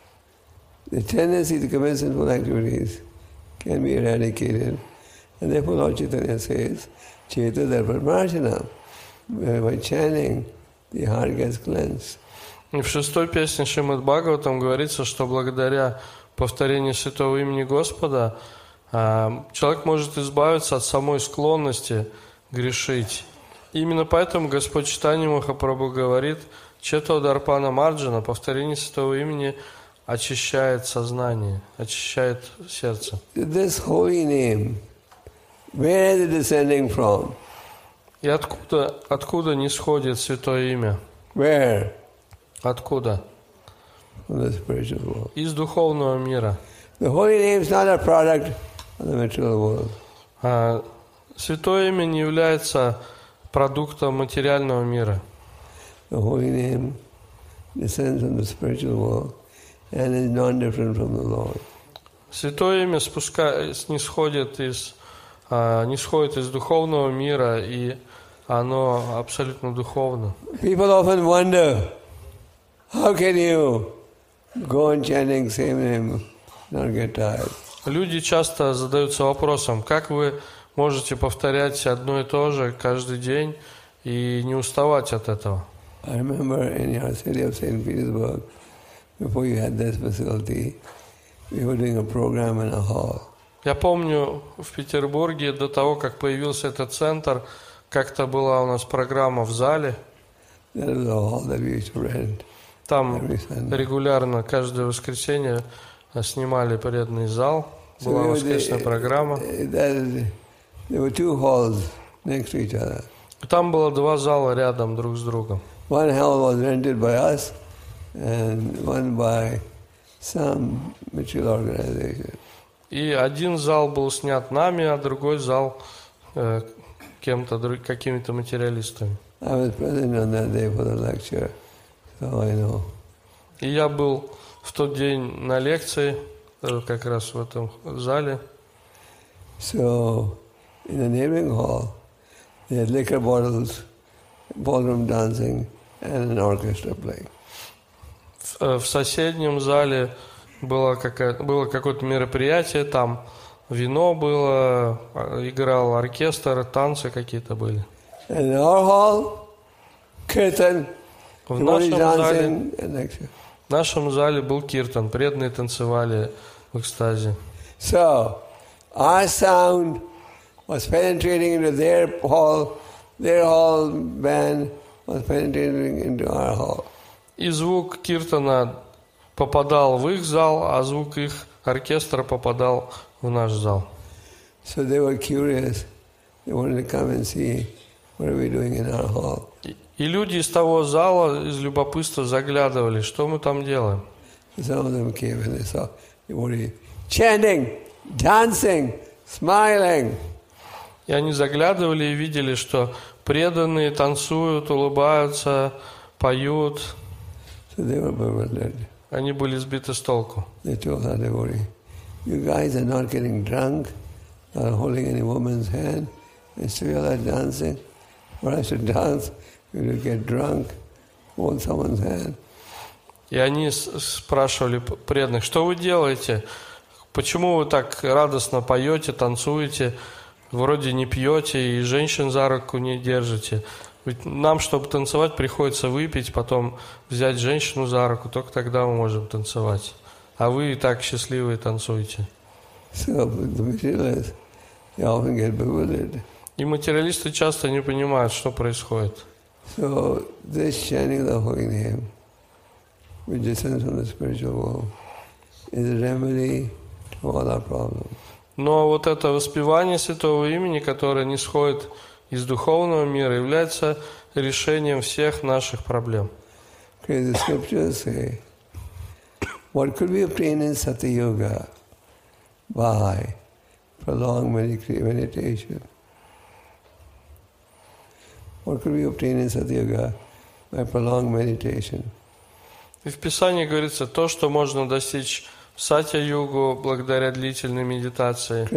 S1: the tendency to commit sinful activities can be eradicated. And therefore Lord Chaitanya says, Cheta Dharmarjana, by chanting, the heart gets cleansed.
S2: И в шестой песне Шримад Бхагаватам говорится, что благодаря повторению святого имени Господа а, человек может избавиться от самой склонности грешить. Именно поэтому Господь Чайтанья Махапрабху говорит, Чето Дарпана Марджана, повторение святого имени очищает сознание, очищает сердце.
S1: This holy name, where is it descending from?
S2: И откуда, откуда нисходит святое имя?
S1: Where?
S2: Откуда?
S1: From the spiritual world.
S2: Из духовного мира.
S1: The holy name is not a product of the material world.
S2: А, святое имя не является продуктом материального мира.
S1: The holy name descends from the spiritual world and is non-different from the Lord.
S2: Святое имя спуска... снисходит из, а, нисходит из духовного мира, и оно абсолютно духовно.
S1: People often wonder, how can you go on chanting same name, not get tired?
S2: Люди часто задаются вопросом, как вы можете повторять одно и то же каждый день и не уставать от этого.
S1: I remember in your city of Saint Petersburg, before you had this facility, we were doing a program in a hall.
S2: Я помню, в Петербурге до того, как появился этот центр, как-то была у нас программа в зале.
S1: That was a hall that we used to rent.
S2: Там регулярно, каждое воскресенье снимали преданный зал. Была
S1: So we
S2: воскресная
S1: were-
S2: программа.
S1: that- there were two halls next to each other.
S2: Там было два зала рядом друг с другом.
S1: One hall was rented by us and one by some material organization.
S2: И один зал был снят нами, а другой зал э, кем-то, друг- какими-то материалистами.
S1: I was present on that day for the lecture, so I know.
S2: И я был в тот день на лекции, э, как раз в этом зале.
S1: So, in the neighboring hall, they had liquor bottles, ballroom dancing, and an orchestra playing.
S2: В, э, в соседнем зале было, какая- было какое-то мероприятие, там вино было, а, играл оркестр, танцы какие-то были.
S1: And in our hall, kirtan,
S2: В
S1: devotees
S2: нашем зале,
S1: dancing, and lecture.
S2: в нашем зале был киртан, преданные танцевали в экстазе.
S1: So, our sound was penetrating into their hall, their hall band was penetrating into our hall.
S2: И звук киртана попадал в их зал, а звук их оркестра попадал в наш зал.
S1: So they were curious. They wanted to come and see what are we doing in our hall.
S2: И люди из того зала из любопытства заглядывали, что мы там делаем.
S1: Some of them came and they saw devotee chanting, dancing, smiling.
S2: И они заглядывали и видели, что преданные танцуют, улыбаются, поют.
S1: So they were bewildered.
S2: Они были сбиты с толку.
S1: They told our devotee, you guys are not getting drunk, not holding any woman's hand, and still you're not dancing. For us to dance, you will get drunk, hold someone's hand.
S2: И они спрашивали преданных, что вы делаете? Почему вы так радостно поете, танцуете, вроде не пьете и женщин за руку не держите? Ведь нам, чтобы танцевать, приходится выпить, потом взять женщину за руку, только тогда мы можем танцевать. А вы и так счастливые танцуете.
S1: So the materialists, they often get bewildered.
S2: И материалисты часто не понимают, что происходит.
S1: So this chanting the holy name, which descends from the spiritual world, is a remedy to all our problems.
S2: Но вот это воспевание святого имени, которое не сходит из духовного мира, является решением всех наших проблем.
S1: Because the scriptures say, what could be obtained in Satya Yoga by prolonged meditation? What could be obtained in Satya Yoga by prolonged meditation?
S2: И в Писании говорится, то, что можно достичь в Сатья-югу благодаря длительной медитации.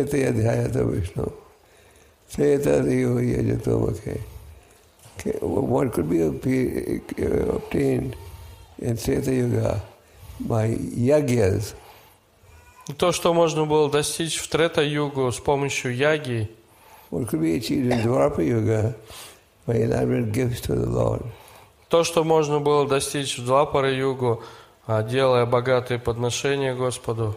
S1: What could be obtained in Satya Yoga by yagyas?
S2: То, что можно было достичь в Трета-югу с помощью яги.
S1: What could be achieved in Dwapara Yoga by elaborate gifts to the Lord?
S2: То, что можно было достичь в Двапара-югу, делая богатые подношения Господу.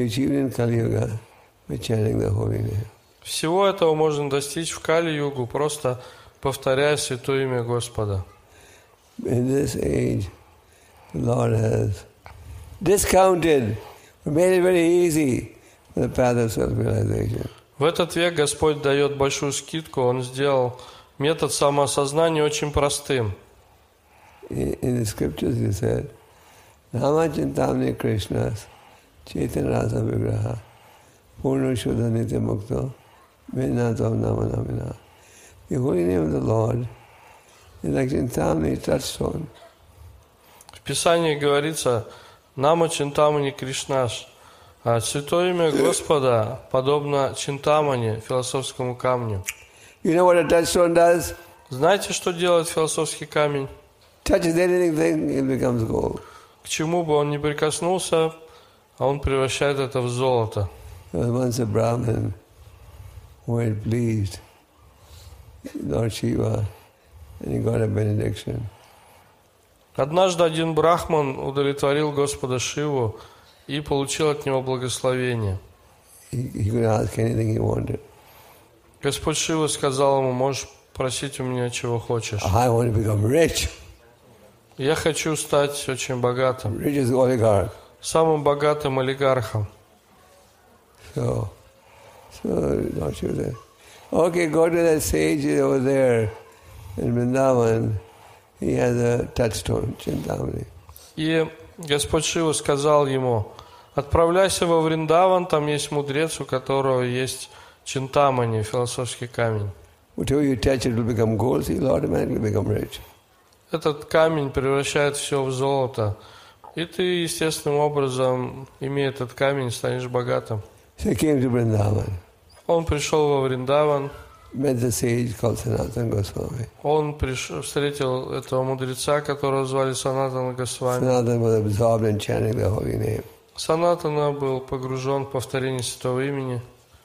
S2: Всего этого можно достичь в Кали-югу, просто повторяя святое имя Господа.
S1: In this age, the Lord has discounted, made it very easy for the path of self-realization.
S2: В этот век Господь дает большую скидку, Он сделал метод самоосознания очень простым.
S1: In, in the scriptures he said, Nama Chintamani Krishnas Chaitanya Rasa Vigraha Purna Shuddha Nitya Mukto Vinnatam Nama Namina. The holy name of the Lord is like Chintamani touchstone.
S2: В Писании говорится Нама Чинтамани Кришнаш. А святое имя Господа подобно Чинтамани, философскому камню.
S1: You know what a touchstone does?
S2: Знаете, что делает философский камень?
S1: Touches anything, it becomes gold.
S2: К чему бы он ни прикоснулся, а он превращает это в золото.
S1: Once a Brahmin who had pleased Lord Shiva, and he got a benediction.
S2: Однажды один брахман удовлетворил Господа Шиву и получил от него благословение.
S1: He, he could ask anything he wanted.
S2: Господь Шива сказал ему, можешь просить у меня чего хочешь.
S1: I want to become rich.
S2: Я хочу стать очень богатым.
S1: Richest oligarch.
S2: Самым богатым олигархом.
S1: So, so Lord Shiva said, okay, go to that sage over there in Vrindavan. He has a touchstone, Chintamani.
S2: И Господь Шива сказал ему, отправляйся во Вриндаван, там есть мудрец, у которого есть Чинтамани, философский камень.
S1: Whatever you touch, it will become gold, so you'll automatically become rich.
S2: Этот камень превращает все в золото. И ты, естественным образом, имея этот камень, станешь богатым.
S1: So he came to Vrindavan.
S2: Он пришел во Вриндаван.
S1: Met the sage called Sanatana Goswami.
S2: Он пришел, встретил этого мудреца, которого звали Санатана Госвами.
S1: Sanatana was absorbed in chanting the holy name.
S2: Санатана был погружен в повторение святого имени.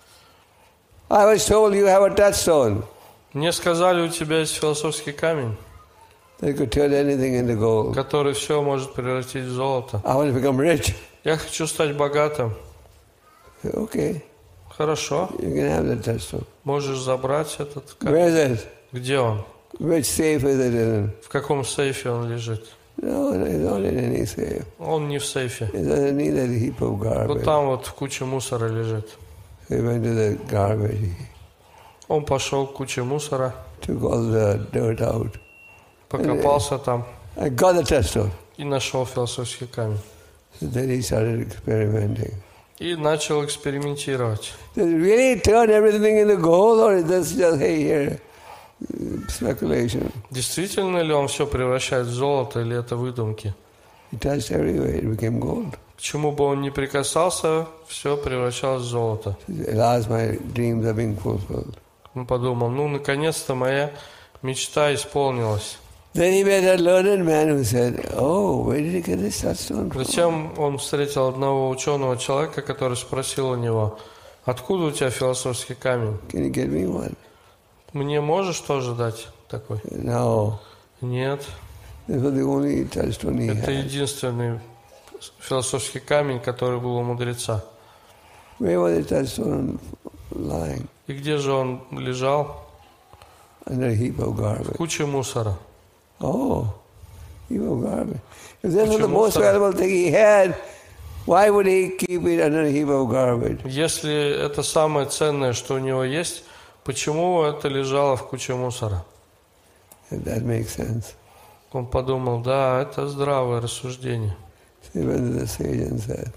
S1: I was told you have a touchstone.
S2: Мне сказали, у тебя есть философский камень,
S1: That could turn anything into gold.
S2: который все может превратить в золото.
S1: I want to become rich.
S2: Я хочу стать богатым.
S1: Okay.
S2: Хорошо.
S1: You can have that touchstone.
S2: Можешь забрать этот камень.
S1: Where is it?
S2: Где он?
S1: Which safe is it in?
S2: В каком сейфе он лежит?
S1: No, no, it's not in any safe.
S2: Он не в сейфе.
S1: It's underneath that heap of
S2: Вот
S1: garbage.
S2: там вот в куче мусора лежит.
S1: So he went to the garbage.
S2: Он пошел к куче мусора,
S1: Took all the dirt out.
S2: покопался там
S1: I got the touchstone.
S2: и нашел философский камень.
S1: So then he started experimenting.
S2: И начал экспериментировать.
S1: Does it really turn everything into gold, or is this just, hey, here, speculation?
S2: Действительно ли он все превращает в золото, или это выдумки?
S1: He touched everywhere, it became gold.
S2: К чему бы он ни прикасался, все превращалось в золото.
S1: At last my dreams are being fulfilled.
S2: Он подумал, ну, наконец-то моя мечта исполнилась.
S1: Then he met a learned man who said, oh, where did you get this touchstone from?
S2: Затем он встретил одного ученого человека, который спросил у него, откуда у тебя философский камень?
S1: Can you get me one?
S2: Мне можешь тоже дать такой?
S1: No.
S2: Нет.
S1: This was the only touchstone he
S2: Это
S1: had.
S2: единственный философский камень, который был у мудреца.
S1: Where was the touchstone lying?
S2: И где же он лежал?
S1: Under a heap of
S2: В
S1: garbage.
S2: куче мусора.
S1: Oh, heap of garbage. If this was the
S2: Куча
S1: most
S2: мусора.
S1: valuable thing he had, why would he keep it under a heap of garbage?
S2: Если это самое ценное, что у него есть, почему это лежало в куче мусора?
S1: That makes sense.
S2: Он подумал, да, это здравое рассуждение.
S1: So he went to the sage and said,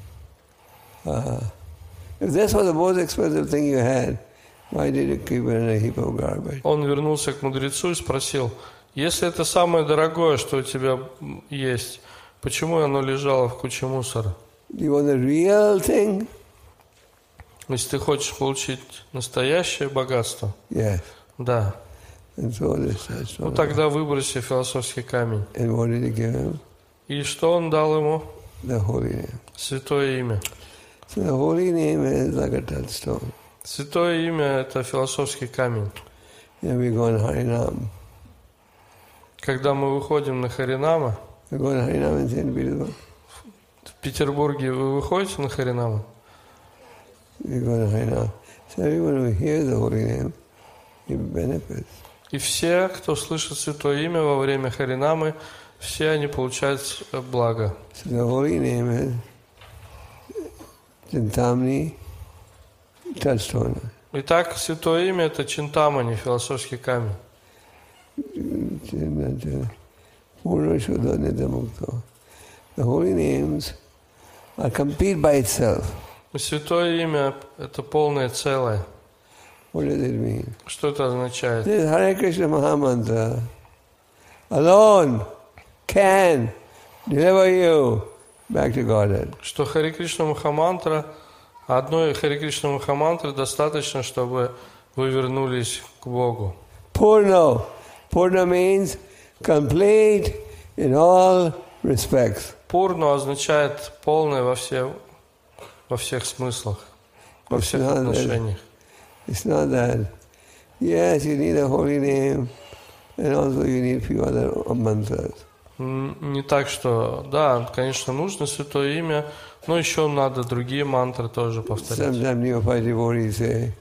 S1: uh, if this was the most expensive thing you had, why did you keep it in a heap of garbage?
S2: Он вернулся к мудрецу и спросил, если это самое дорогое, что у тебя есть, почему оно лежало в куче мусора?
S1: Do you want the real thing?
S2: Если ты хочешь получить настоящее богатство,
S1: Yes.
S2: да,
S1: And so this touchstone.
S2: ну тогда выброси философский камень.
S1: And what did he give him?
S2: И что он дал ему?
S1: The holy name.
S2: Святое имя.
S1: So the holy name is like a touchstone.
S2: Святое имя – это философский камень.
S1: And we go on Harinam.
S2: Когда мы выходим на Харинама,
S1: We go on Harinam in Saint Petersburg.
S2: в Петербурге вы выходите на Харинама?
S1: We go on Harinam. So everyone who hears the holy name, he benefits.
S2: И все, кто слышит Святое имя во время Харинамы, все они получают благо.
S1: So the holy name is Chintamani touchstone.
S2: Итак, Святое имя – это Чинтамани, философский камень.
S1: The holy names are complete by itself.
S2: И Святое имя – это полное целое.
S1: What does it mean?
S2: Что это означает?
S1: This Hare Krishna Mahamantra alone can deliver you back to Godhead.
S2: Что Харе Кришна Махамантра, одной Харе Кришна Махамантры достаточно, чтобы вы вернулись к Богу.
S1: Purna. Purna means complete in all respects.
S2: Пурну означает полное во, все, во всех смыслах, во всех
S1: It's not that-
S2: отношениях.
S1: It's not that. Yes, you need a holy name, and also you need few other mantras.
S2: М, Не так, что, да, конечно, нужно Святое имя, но еще надо другие мантры тоже повторять.
S1: Sometimes neophyte devotees say,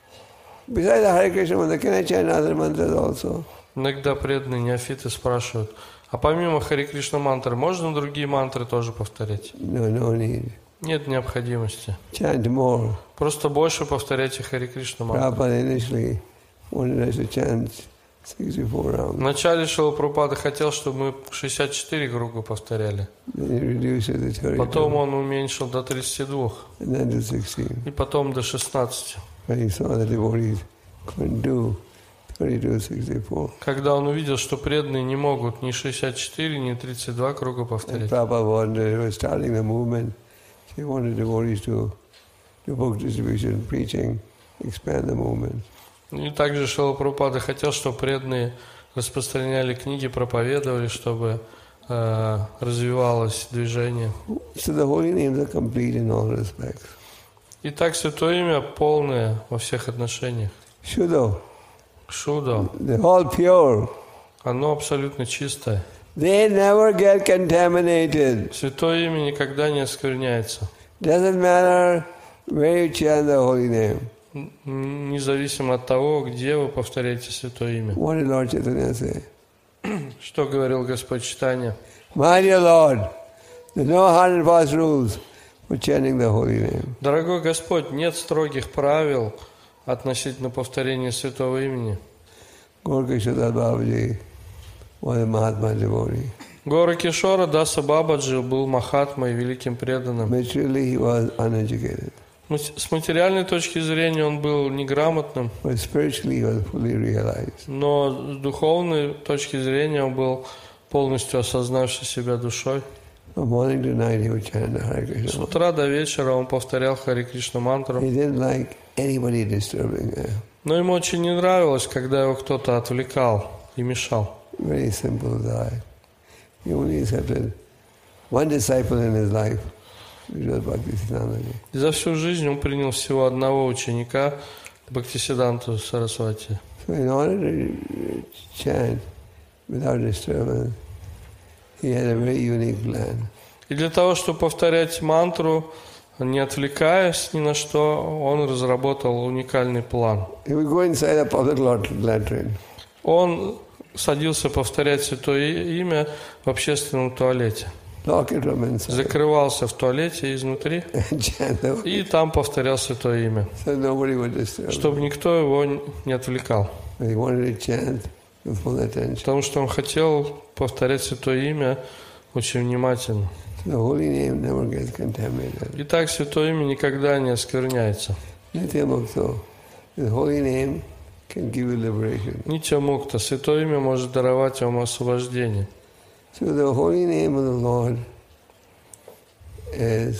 S1: besides the Hare Krishna mantra, can I chant other mantras also?
S2: Иногда преданные неофиты спрашивают, а помимо Харе Кришна мантры, можно другие мантры тоже повторять?
S1: No, no need.
S2: Нет необходимости.
S1: Chant more.
S2: Просто больше повторяйте Харе Кришна мантры.
S1: Prabhupada initially wanted us to chant sixty-four rounds.
S2: Вначале Шрила Прабхупада хотел, чтобы мы шестьдесят четыре круга повторяли.
S1: Then he reduced it to thirty-two,
S2: Потом он уменьшил до тридцати двух.
S1: and then to sixteen.
S2: И потом до шестнадцати.
S1: When he saw the devotees couldn't do thirty-two, sixty-four.
S2: Когда он увидел, что преданные не могут ни шестьдесят четыре, ни тридцать два круга
S1: And
S2: повторять.
S1: Prabhupada wanted, he was starting the movement. He wanted devotees to do book distribution, preaching, expand the movement.
S2: И также Шрила Прабхупада хотел, чтобы преданные распространяли книги, проповедовали, чтобы э, развивалось движение.
S1: So the holy names are complete in all respects.
S2: Итак, Святое имя полное во всех отношениях.
S1: Shuddha,
S2: Шудо,
S1: they're all pure.
S2: оно абсолютно чистое.
S1: They never get contaminated.
S2: Святое имя никогда не оскверняется.
S1: Doesn't matter where you chant the holy name.
S2: Н- Независимо от того, где вы повторяете Святое имя.
S1: What did Lord Chaitanya say?
S2: Что говорил Господь Читания?
S1: My dear Lord, there's no hard and fast rules for chanting the holy name.
S2: Дорогой Господь, нет строгих правил относительно повторения святого имени.
S1: Gaur-Kishora Babaji was a Mahatma devotee.
S2: Гора-Кишора Даса Бабаджи был махатмой, великим преданным.
S1: Materially he was uneducated.
S2: С материальной точки зрения он был неграмотным,
S1: But spiritually he was fully realized.
S2: но с духовной точки зрения он был полностью осознавший себя душой.
S1: From morning to night he would chant the Hare Krishna.
S2: С утра до вечера он повторял Харе Кришна мантру.
S1: He didn't like anybody disturbing him.
S2: Но ему очень не нравилось, когда его кто-то отвлекал и мешал.
S1: Very simple guy. He only accepted one disciple in his life, which was Bhaktisiddhanta.
S2: И за всю жизнь он принял всего одного ученика, Бхактисиддханту Сарасвати.
S1: So in order to chant without disturbance, he had a very unique plan.
S2: И для того, чтобы повторять мантру, не отвлекаясь ни на что, он разработал уникальный план.
S1: He would go inside a public latrine.
S2: Он садился повторять святое имя в общественном туалете.
S1: Lock it from inside.
S2: Закрывался в туалете изнутри
S1: And chant the-
S2: и там повторял святое имя,
S1: so nobody would disturb him.
S2: чтобы никто его не отвлекал.
S1: He wanted to chant with full attention.
S2: Потому что он хотел повторять святое имя очень внимательно.
S1: The holy name never gets contaminated.
S2: И так святое имя никогда не оскверняется.
S1: Nityamukta. The holy name can give you liberation.
S2: Нитья мукта. Святое имя может даровать вам освобождение.
S1: So the holy name of the Lord is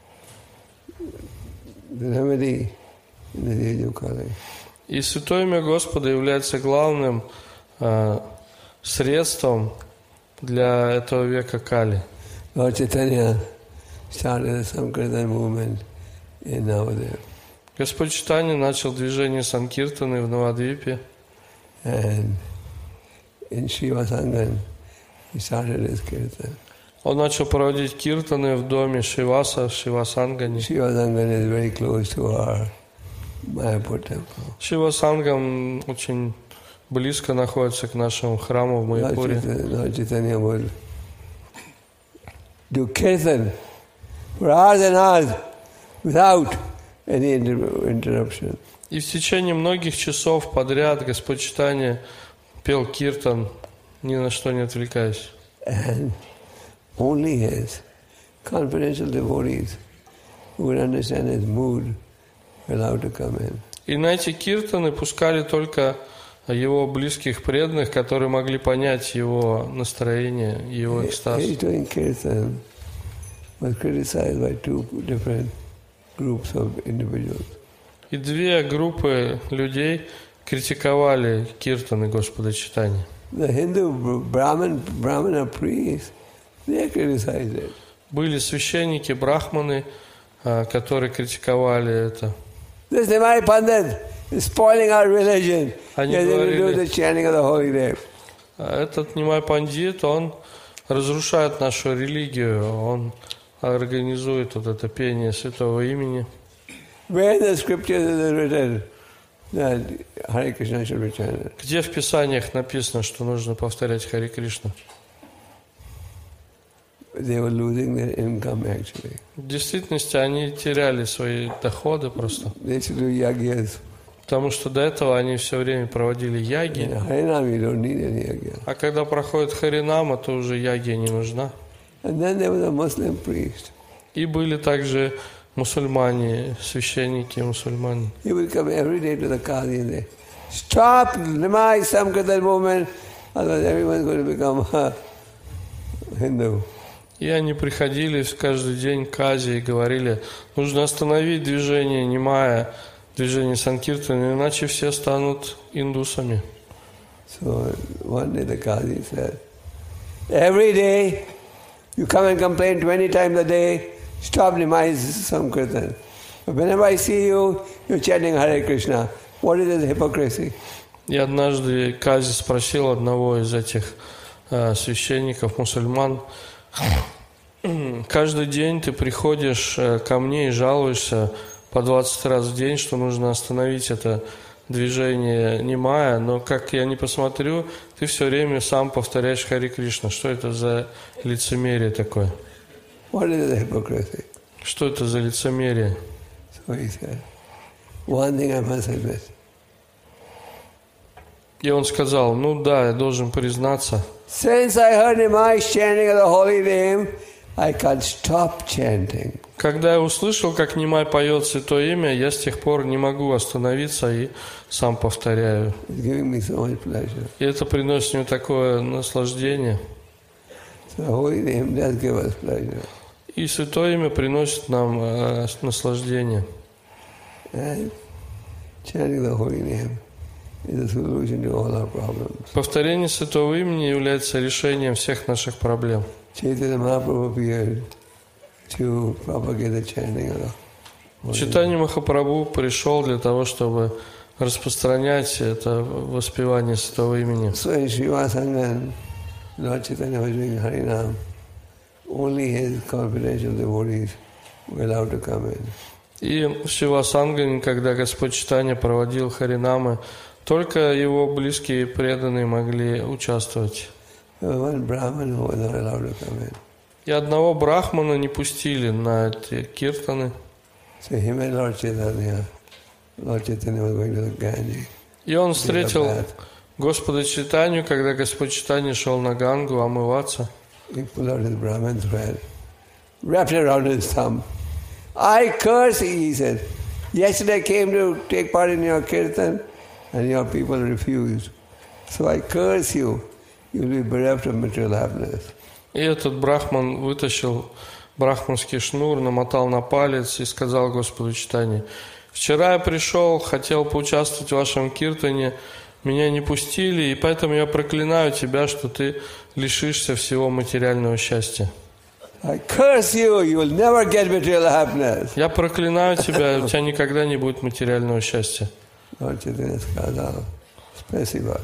S1: the remedy in the age of Kali.
S2: И святое имя Господа является главным э, средством для этого века Кали.
S1: Lord Chaitanya started the Sankirtan movement in Navadvip.
S2: Господь Чайтанья начал движение Санкиртаны в Навадвипе.
S1: And in Shivasangan, he started his kirtan.
S2: Он начал проводить киртаны в доме Шиваса, в Шивасангане.
S1: Shivasangan is very close to our Mayapur temple.
S2: Шивасангам очень близко находится к нашему храму в
S1: Lord
S2: Майяпуре.
S1: Chaitanya, Lord Chaitanya would do kirtan for hours and hours without any inter- interruption.
S2: И в течение многих часов подряд Господь Чайтанья пел киртан, ни на что не отвлекаясь.
S1: And only his confidential devotees who would understand his mood were allowed to come in.
S2: И на эти киртаны пускали только его близких преданных, которые могли понять его настроение, его экстаз.
S1: His doing kirtan was criticized by two different groups of individuals.
S2: И две группы людей критиковали киртаны Господа Чайтаньи.
S1: The Hindu Brahmin, Brahmana priests, they criticized it.
S2: Были священники, брахманы, а, которые критиковали это.
S1: This Nimai Pandit is spoiling our religion.
S2: Они
S1: He doesn't do
S2: говорили-
S1: the chanting of the holy name.
S2: А этот Нимай Пандит, он разрушает нашу религию, он организует вот это пение святого имени.
S1: Where in the scriptures is it written that Hare Krishna should be chanted?
S2: Где в Писаниях написано, что нужно повторять Харе Кришна?
S1: They were losing their income actually.
S2: В действительности они теряли свои доходы просто,
S1: They should do yagyas.
S2: потому что до этого они все время проводили яги,
S1: In Harinam you don't need any yagya.
S2: а когда проходит Харинама, то уже ягия не нужна.
S1: And then there was a Muslim priest.
S2: И были также мусульмане, священники мусульмане.
S1: He would come every day to the Kali and say, stop Nimai Samkirtan movement, otherwise everyone's going to become a Hindu.
S2: И они приходили каждый день к Азе и говорили, нужно остановить движение Нимая, движение Санкиртана, иначе все станут индусами.
S1: So one day the Qazi said, every day you come and complain twenty times a day, stop Nimai Samkirtan. But whenever I see you, you're chanting Hare Krishna. What is this hypocrisy?
S2: И однажды Кази спросил одного из этих э, священников, мусульман, каждый день ты приходишь э, ко мне и жалуешься по двадцать раз в день, что нужно остановить это движение Нимая, но как я не посмотрю, ты все время сам повторяешь Хари Кришна. Что это за лицемерие такое?
S1: What is the hypocrisy?
S2: Что это за лицемерие?
S1: So he said, one thing I must admit.
S2: И он сказал, ну да, я должен признаться.
S1: Since I heard Nimai chanting of the holy name, I can't stop chanting.
S2: Когда я услышал, как Нимай поет Святое Имя, я с тех пор не могу остановиться и сам повторяю.
S1: It's giving me so much pleasure.
S2: И это приносит мне такое наслаждение.
S1: So the holy name does give us pleasure.
S2: И Святое Имя приносит нам э, наслаждение.
S1: And chanting the holy name is a solution to all our problems.
S2: Повторение Святого Имени является решением всех наших проблем.
S1: Chaitanya Mahaprabhu appeared to propagate the chanting of the holy
S2: Чайтанья
S1: name.
S2: Махапрабху пришел для того, чтобы распространять это воспевание Святого Имени.
S1: So in Srivasangan, Lord Chaitanya was doing Harinam. Only his confidential devotees were allowed to come in.
S2: И в Шивасангане, когда Господь Чайтанья проводил Харинамы, только его близкие преданные могли участвовать.
S1: One Brahman who was not allowed to come in.
S2: И одного брахмана не пустили на эти киртаны.
S1: So he met Lord Chaitanya. Lord Chaitanya was going to the Ganges.
S2: И он встретил Господа Чайтанью, когда Господь Чайтанья шел на Гангу омываться.
S1: He pulled out his Brahman thread, wrapped it around his thumb. I curse thee, he said. Yesterday I came to take part in your kirtan and your people refused. So I curse you. You'll be bereft of material happiness.
S2: И этот брахман вытащил брахманский шнур, намотал на палец и сказал Господу Чайтанье: «Вчера я пришел, хотел поучаствовать в вашем киртане, меня не пустили, и поэтому я проклинаю тебя, что ты лишишься всего материального счастья.
S1: I curse you, you will never get material happiness.
S2: Я проклинаю тебя, у тебя никогда не будет материального счастья».
S1: Lord Chaitanya сказал, спасибо.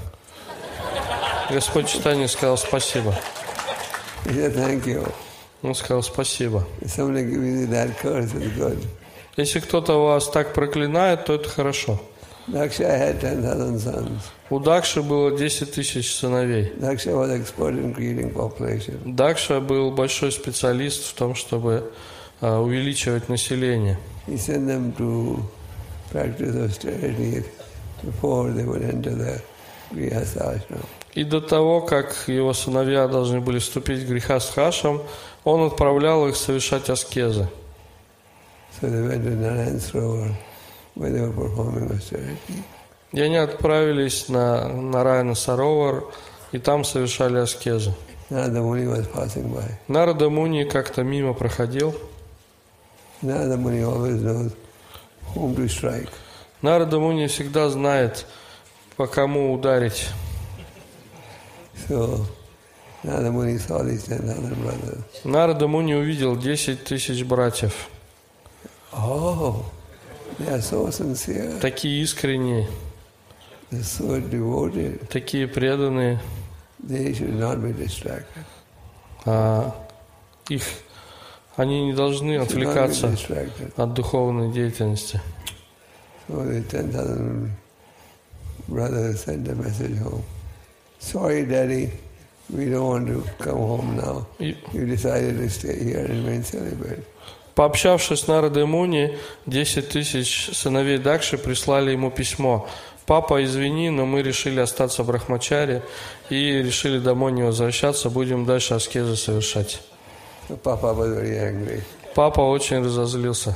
S2: Господь Чайтанья сказал спасибо.
S1: He said, thank you.
S2: Он сказал спасибо.
S1: If somebody gives you that curse, it's good.
S2: Если кто-то вас так проклинает, то это хорошо.
S1: Daksha had ten thousand sons.
S2: У Дакши было десять тысяч сыновей.
S1: Daksha was expert in creating population.
S2: Дакша был большой специалист в том, чтобы uh, увеличивать население.
S1: He sent them to practice austerity before they would enter the Grihastha ashram.
S2: И до того, как его сыновья должны были вступить в грихастха-ашрам, он отправлял их совершать аскезы.
S1: So they went to Narayan Sarovar, where they were performing austerity.
S2: И они отправились на Нараяна Саровар, и там совершали аскезы.
S1: Narada Muni was passing by.
S2: Нарада Муни как-то мимо проходил.
S1: Narada Muni always knows whom to strike.
S2: Нарада Муни всегда знает, по кому ударить.
S1: So Narada Muni saw these ten thousand brothers.
S2: Нарада Муни увидел десять тысяч братьев.
S1: Oh, they are so sincere.
S2: Такие искренние,
S1: They're so devoted.
S2: такие преданные.
S1: They should not be distracted.
S2: А их, они не должны
S1: Should not be
S2: отвлекаться
S1: distracted.
S2: от духовной деятельности.
S1: So the ten thousand brothers sent a message home. Sorry, Daddy, we don't want to come home now.
S2: И,
S1: You decided to stay here and remain celibate.
S2: пообщавшись с Нарадой Муни, десять тысяч сыновей Дакши прислали ему письмо. «Папа, извини, но мы решили остаться в Брахмачаре и решили домой не возвращаться, будем дальше аскезы совершать».
S1: So Papa was very angry.
S2: Папа очень разозлился.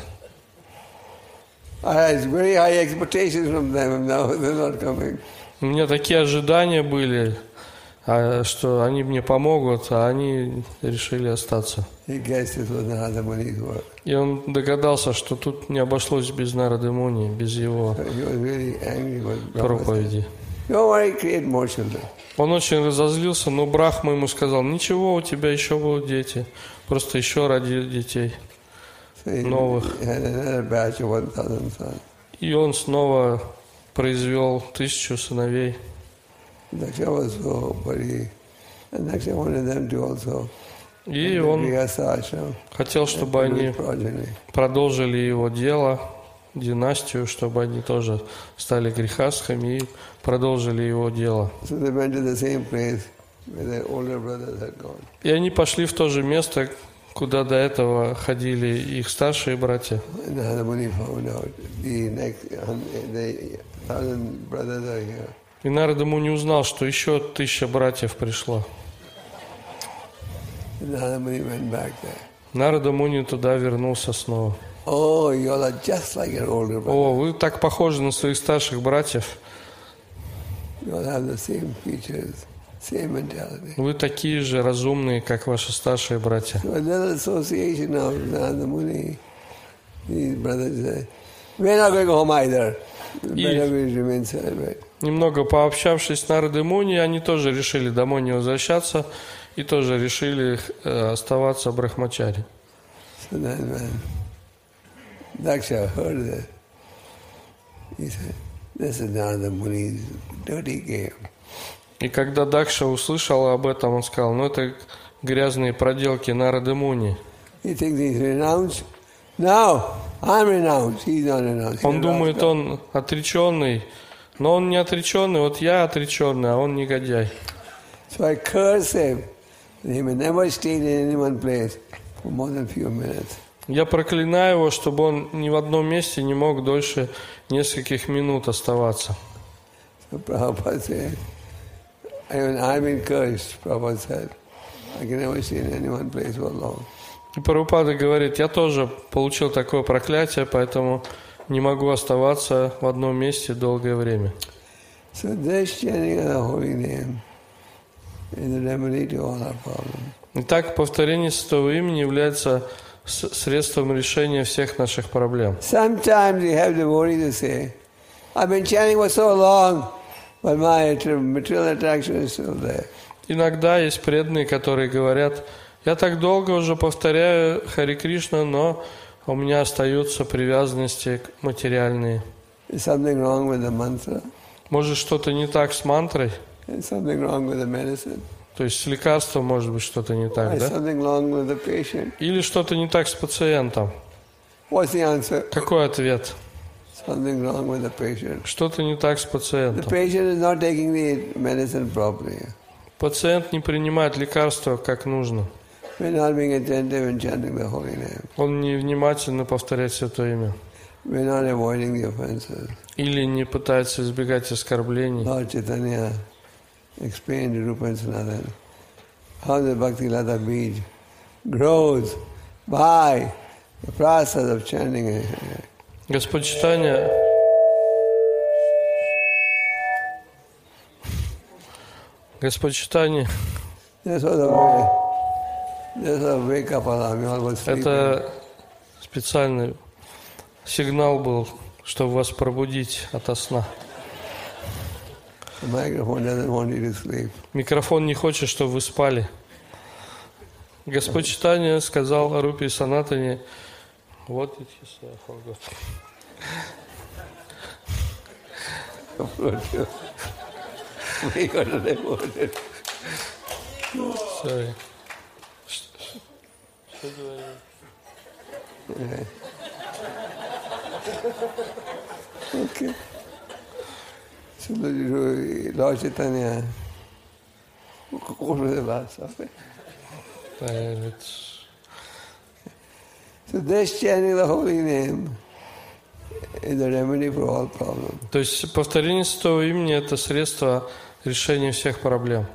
S1: I had very high expectations from them, and now they're not coming.
S2: У меня такие ожидания были, а, что они мне помогут, а они решили остаться.
S1: He guessed it was Narada Muni's work.
S2: И он dogадался, что тут не обошлось без Нарады Муни, без его
S1: So he was really angry with Brahma.
S2: проповеди.
S1: Don't worry, create more children.
S2: Он очень разозлился, но Брахма ему сказал: ничего, у тебя еще будут дети, просто еще ради детей
S1: So he
S2: новых.
S1: had another batch of one thousand sons.
S2: И он снова произвел тысячу сыновей.
S1: Daksha was so, but he, and Daksha wanted them to also.
S2: И он хотел, чтобы они продолжили его дело, династию, чтобы они тоже стали грехастхами и продолжили его дело.
S1: So they went to the same place where their older brothers had gone.
S2: И они пошли в то же место, куда до этого ходили их старшие братья.
S1: And Narada Muni found out the next the thousand brothers are here.
S2: И Нарада Муни узнал, что еще тысяча братьев пришло.
S1: And Narada Muni went back there.
S2: Нарада Муни туда вернулся снова.
S1: Oh, you all are just like your older brothers.
S2: О, вы так похожи на своих старших братьев.
S1: You all have the same features, same mentality.
S2: Вы такие же разумные, как ваши старшие братья.
S1: So a little association of Narada Muni, these brothers say, we're not going to go home either. Better we remain celibate.
S2: Немного пообщавшись с Нарадой Муни, они тоже решили домой не возвращаться и тоже решили э, оставаться брахмачари.
S1: So then when Daksha heard this, he said, this is Narada Muni's dirty game.
S2: И когда Дакша услышал об этом, он сказал, ну это грязные проделки Нарады Муни.
S1: He thinks he's renounced. No, I'm renounced. He's not renounced.
S2: Он думает, он отреченный, но он не отреченный, вот я отреченный, а он негодяй.
S1: So I curse him. He may never stay in any one place for more than a few minutes.
S2: Я проклинаю его, чтобы он ни в одном месте не мог дольше нескольких минут оставаться.
S1: So Prabhupada said, even I've been cursed, Prabhupada said. I can never stay in any one place for long.
S2: И Прабхупада говорит, я тоже получил такое проклятие, поэтому не могу оставаться в одном месте долгое время.
S1: So this chanting of the holy name is the remedy to all our problems.
S2: Итак, повторение святого имени является средством решения всех наших проблем.
S1: Sometimes you have the devotee to say, I've been chanting for so long, but my material attraction is still there.
S2: Иногда есть преданные, которые говорят, я так долго уже повторяю Хари Кришна, но у меня остаются привязанности материальные.
S1: Is something wrong with the mantra?
S2: Может, что-то не так с мантрой?
S1: Is something wrong with the medicine?
S2: То есть с лекарством, может быть, что-то не так,
S1: Is
S2: да?
S1: something wrong with the patient?
S2: Или что-то не так с пациентом?
S1: What's the answer?
S2: Какой ответ?
S1: Something wrong with the patient.
S2: Что-то не так с
S1: The
S2: пациентом.
S1: patient is not taking the medicine properly.
S2: Пациент не принимает лекарства как нужно.
S1: We're not being attentive in chanting the holy name.
S2: Он невнимательно повторяет святое имя.
S1: We're not avoiding the offenses.
S2: Или не пытается избегать оскорблений.
S1: Lord Chaitanya explained to Rupa and Sanatan how the Bhakti Lata Bij grows by the process of chanting.
S2: Господь Чайтанья Господь Чайтанья
S1: This was a way, this was a wake up alarm. You all were sleeping.
S2: это специальный сигнал был, чтобы вас пробудить ото сна.
S1: The microphone doesn't want you to sleep.
S2: Микрофон не хочет, чтобы вы спали. Господь Чайтанья сказал Рупе и Санатане, what did he say? I forgot.
S1: We got to report it.
S2: Sorry. Что говорил?
S1: Okay. Okay. So Lord Chaitanya, what was the last of it? So this chanting the holy name is the remedy for all problems.
S2: То есть повторение святого имени – это средство решения всех проблем.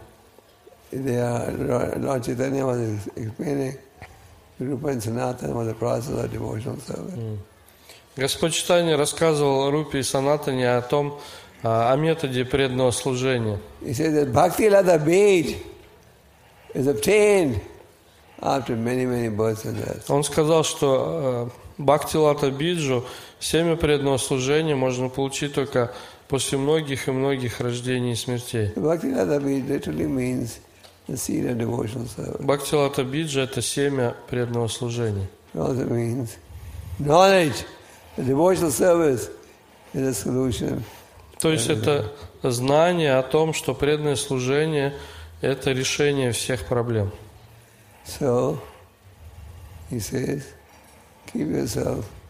S1: Lord Chaitanya was explaining Rupa and Sanatana was the process of devotional service.
S2: Mm. Господь Чайтанья рассказывал Рупе и Санатане о том, о методе преданного служения.
S1: He said that Bhakti Lata Bij is obtained after many, many births and deaths.
S2: Он сказал, что Бхакти Лата Биджу, семя преданного служения, можно получить только после многих и многих рождений и смертей.
S1: Bhakti Lata Bij literally means the seed of devotional service.
S2: Бхакти Лата Биджа – это семя преданного служения.
S1: It also means knowledge. The devotional service is a solution.
S2: То есть это знание о том, что преданное служение – это решение всех проблем.
S1: So, he says, keep yourself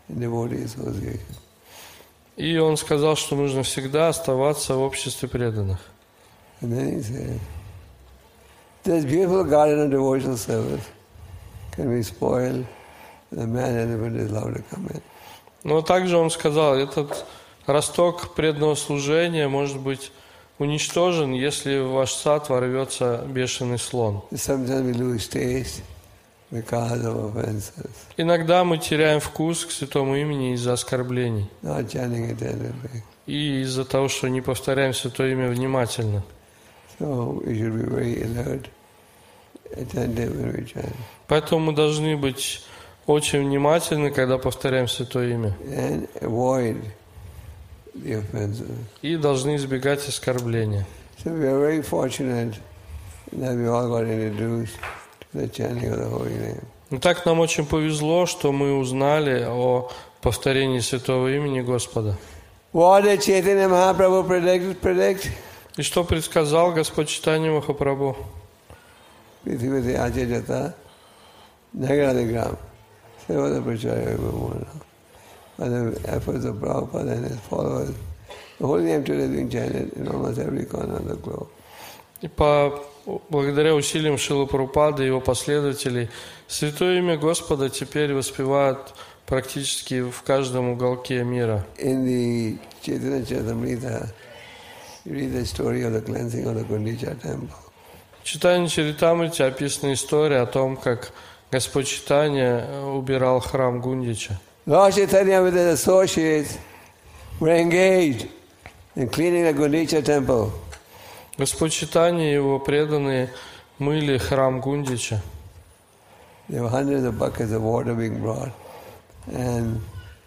S1: in devotee association.
S2: И он сказал, что нужно всегда оставаться в обществе преданных.
S1: And then he said, this beautiful garden of devotional service can be spoiled. The man elephant is allowed to come in.
S2: Но также он сказал, этот росток преданного служения может быть уничтожен, если в ваш сад ворвется бешеный слон.
S1: Sometimes we lose taste because of offenses.
S2: Иногда мы теряем вкус к святому имени из-за оскорблений.
S1: Not chanting attentively.
S2: И из-за того, что не повторяем святое имя внимательно.
S1: So we should be very alert, attentive when we chant.
S2: Поэтому мы должны быть очень внимательны, когда повторяем святое имя.
S1: And avoid the offenses.
S2: И должны избегать оскорбления.
S1: So we are very fortunate that we all got introduced to the chanting of the holy name.
S2: Итак, нам очень повезло, что мы узнали о повторении святого имени Господа.
S1: What did Chaitanya Mahaprabhu predict? predict?
S2: И что предсказал Господь Чайтанья Махапрабху?
S1: Prithivati Achyajata Nagaradigram Sevada Pracharya Vimona. By the efforts of Prabhupada and his followers, the holy name today is being chanted in almost every corner of the globe.
S2: И по, благодаря усилиям Шрилы Прабхупады и его последователей, святое имя Господа теперь воспевают практически в каждом уголке мира.
S1: In the Chaitanya Charitamrita, you read the story of the cleansing of the Gundicha temple.
S2: В Чайтанья Чаритамрите описана история о том, как Господь Чайтанья убирал храм Гундича.
S1: Lord Chaitanya with his associates were engaged in cleaning the Gundicha temple.
S2: Господь Чайтанья и его преданные мыли храм Гундича.
S1: There were hundreds of buckets of water being brought, and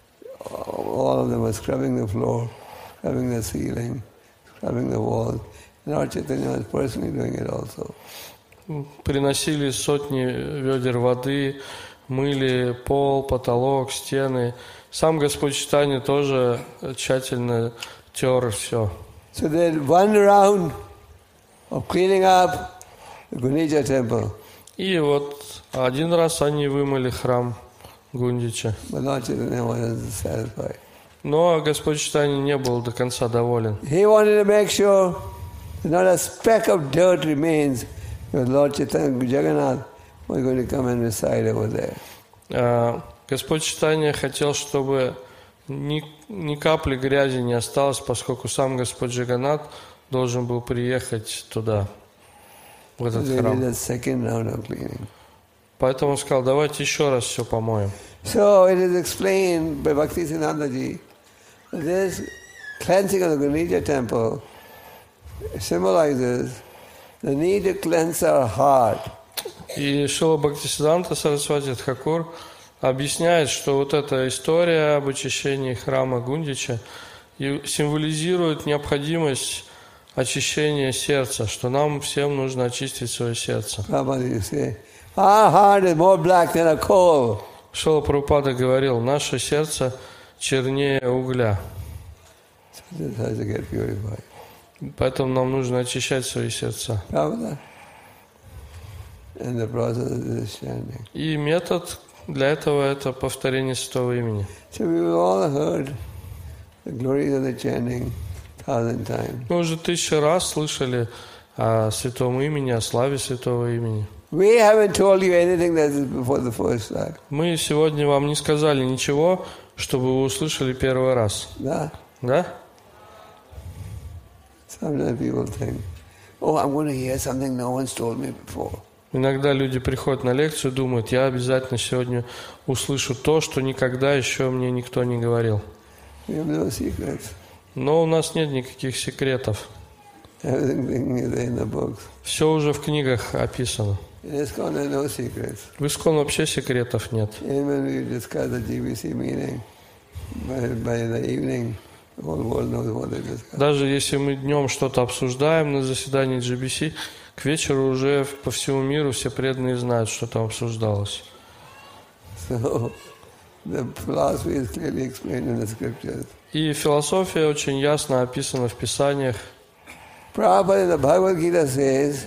S1: all of them were scrubbing the floor, scrubbing the ceiling, scrubbing the walls. Lord Chaitanya was personally doing it also.
S2: Приносили сотни ведер воды, мыли пол, потолок, стены. Сам Господь Чайтанья тоже тщательно тер все.
S1: So they had one round of cleaning up the Gundicha temple.
S2: И вот один раз они вымыли храм Гундича.
S1: But Lord Chaitanya wasn't satisfied.
S2: Но Господь Чайтанья не был до конца доволен.
S1: He wanted to make sure that not a speck of dirt remains because Lord Chaitanya Jagannath was going to come and reside over there.
S2: А, Господь Чайтанья хотел, чтобы ни, ни капли грязи не осталось, поскольку сам Господь Джаганнат должен был приехать туда, в этот
S1: So they
S2: храм.
S1: did a second round of cleaning.
S2: Поэтому он сказал, давайте еще раз все помоем.
S1: So it is explained by Bhaktisiddhantaji that this cleansing of the Gundicha temple symbolizes the need to cleanse our heart.
S2: И Шрила Бхактисиддханта Сарасвати Тхакур объясняет, что вот эта история об очищении храма Гундича символизирует необходимость очищения сердца, что нам всем нужно очистить свое сердце.
S1: Our heart is more black than a coal.
S2: Шрила Прабхупада говорил, наше сердце чернее угля.
S1: So this has to get purified.
S2: Поэтому нам нужно очищать свои сердца.
S1: Pravda. And the process is chanting.
S2: И метод для этого это повторение святого имени.
S1: So we've all heard the glories of the chanting thousand times.
S2: Мы уже тысячу раз слышали о святом имени, о славе святого имени.
S1: We haven't told you anything that is before the first time.
S2: Мы сегодня вам не сказали ничего, чтобы вы услышали первый раз.
S1: Да?
S2: Да?
S1: Sometimes people think, oh, I'm going to hear something no one's told me before.
S2: Иногда люди приходят на лекцию и думают, я обязательно сегодня услышу то, что никогда еще мне никто не говорил.
S1: We have no secrets.
S2: Но у нас нет никаких секретов.
S1: Everything is in the books.
S2: Все уже в книгах описано.
S1: In ISKCON there are no secrets.
S2: В ISKCON вообще секретов нет.
S1: And when we discuss the G B C meeting, by, by the evening, the whole world knows what they discussed.
S2: Даже если мы днем что-то обсуждаем на заседании джи би си, к вечеру уже по всему миру все преданные знают, что там обсуждалось.
S1: So, the philosophy is clearly explained in the scriptures.
S2: И философия очень ясно описана в Писаниях.
S1: Prabhupada in the Bhagavad Gita says,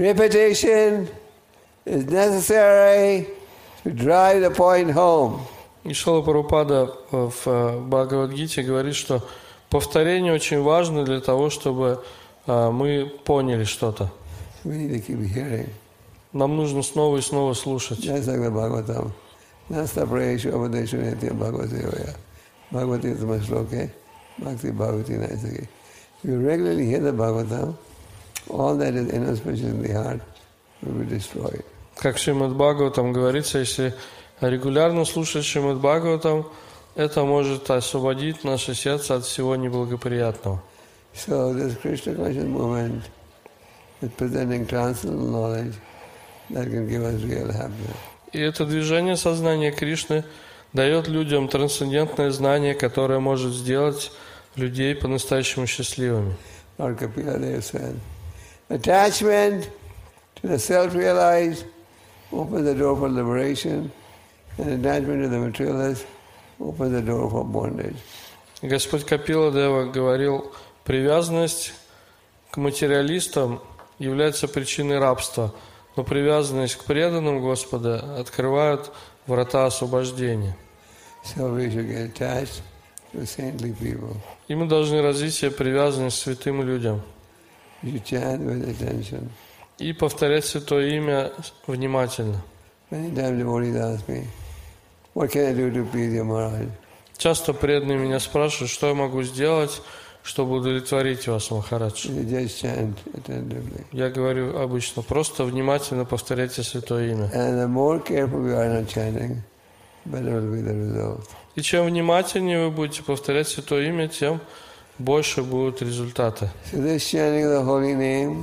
S1: repetition is necessary to drive the point home.
S2: И Шрила Прабхупада в Бхагавад-гите говорит, что повторение очень важно для того, чтобы мы поняли что-то.
S1: We need to keep hearing.
S2: Нам нужно снова и снова слушать.
S1: Just like the Bhagavatam. Nasta prayeshu avadeshu nitya bhagavati Bhagavati tamasloke bhakti bhavati naisake. If you regularly hear the Bhagavatam, all that is inauspicious in the heart will be destroyed.
S2: Как в Шримад Бхагаватам говорится, если регулярно слушать Шримад Бхагаватам, это может освободить наше сердце от всего неблагоприятного.
S1: So this Krishna conscious movement is presenting transcendental knowledge that can give us real happiness.
S2: И это движение сознания Кришны дает людям трансцендентное знание, которое может сделать людей по-настоящему счастливыми.
S1: Lord Kapila Dev said, attachment to the self-realized opens the door for liberation, and attachment to the materialist opens the door for bondage.
S2: Господь Капила Дева говорил, привязанность к материалистам является причиной рабства, но привязанность к преданным Господа открывает врата освобождения.
S1: So we should get attached to saintly people.
S2: И мы должны развить себе привязанность к святым людям.
S1: You should chant with attention.
S2: И повторять Святое Имя внимательно.
S1: Many times devotees ask me, what can I do to please you, Maharaj?
S2: Часто преданные меня спрашивают, что я могу сделать, чтобы удовлетворить вас, Махарадж.
S1: You just chant attentively.
S2: Я говорю обычно, просто внимательно повторяйте Святое Имя.
S1: And the more careful we are not chanting, better will be the result.
S2: И чем внимательнее вы будете повторять Святое Имя, тем больше будут результаты.
S1: So this chanting of the holy name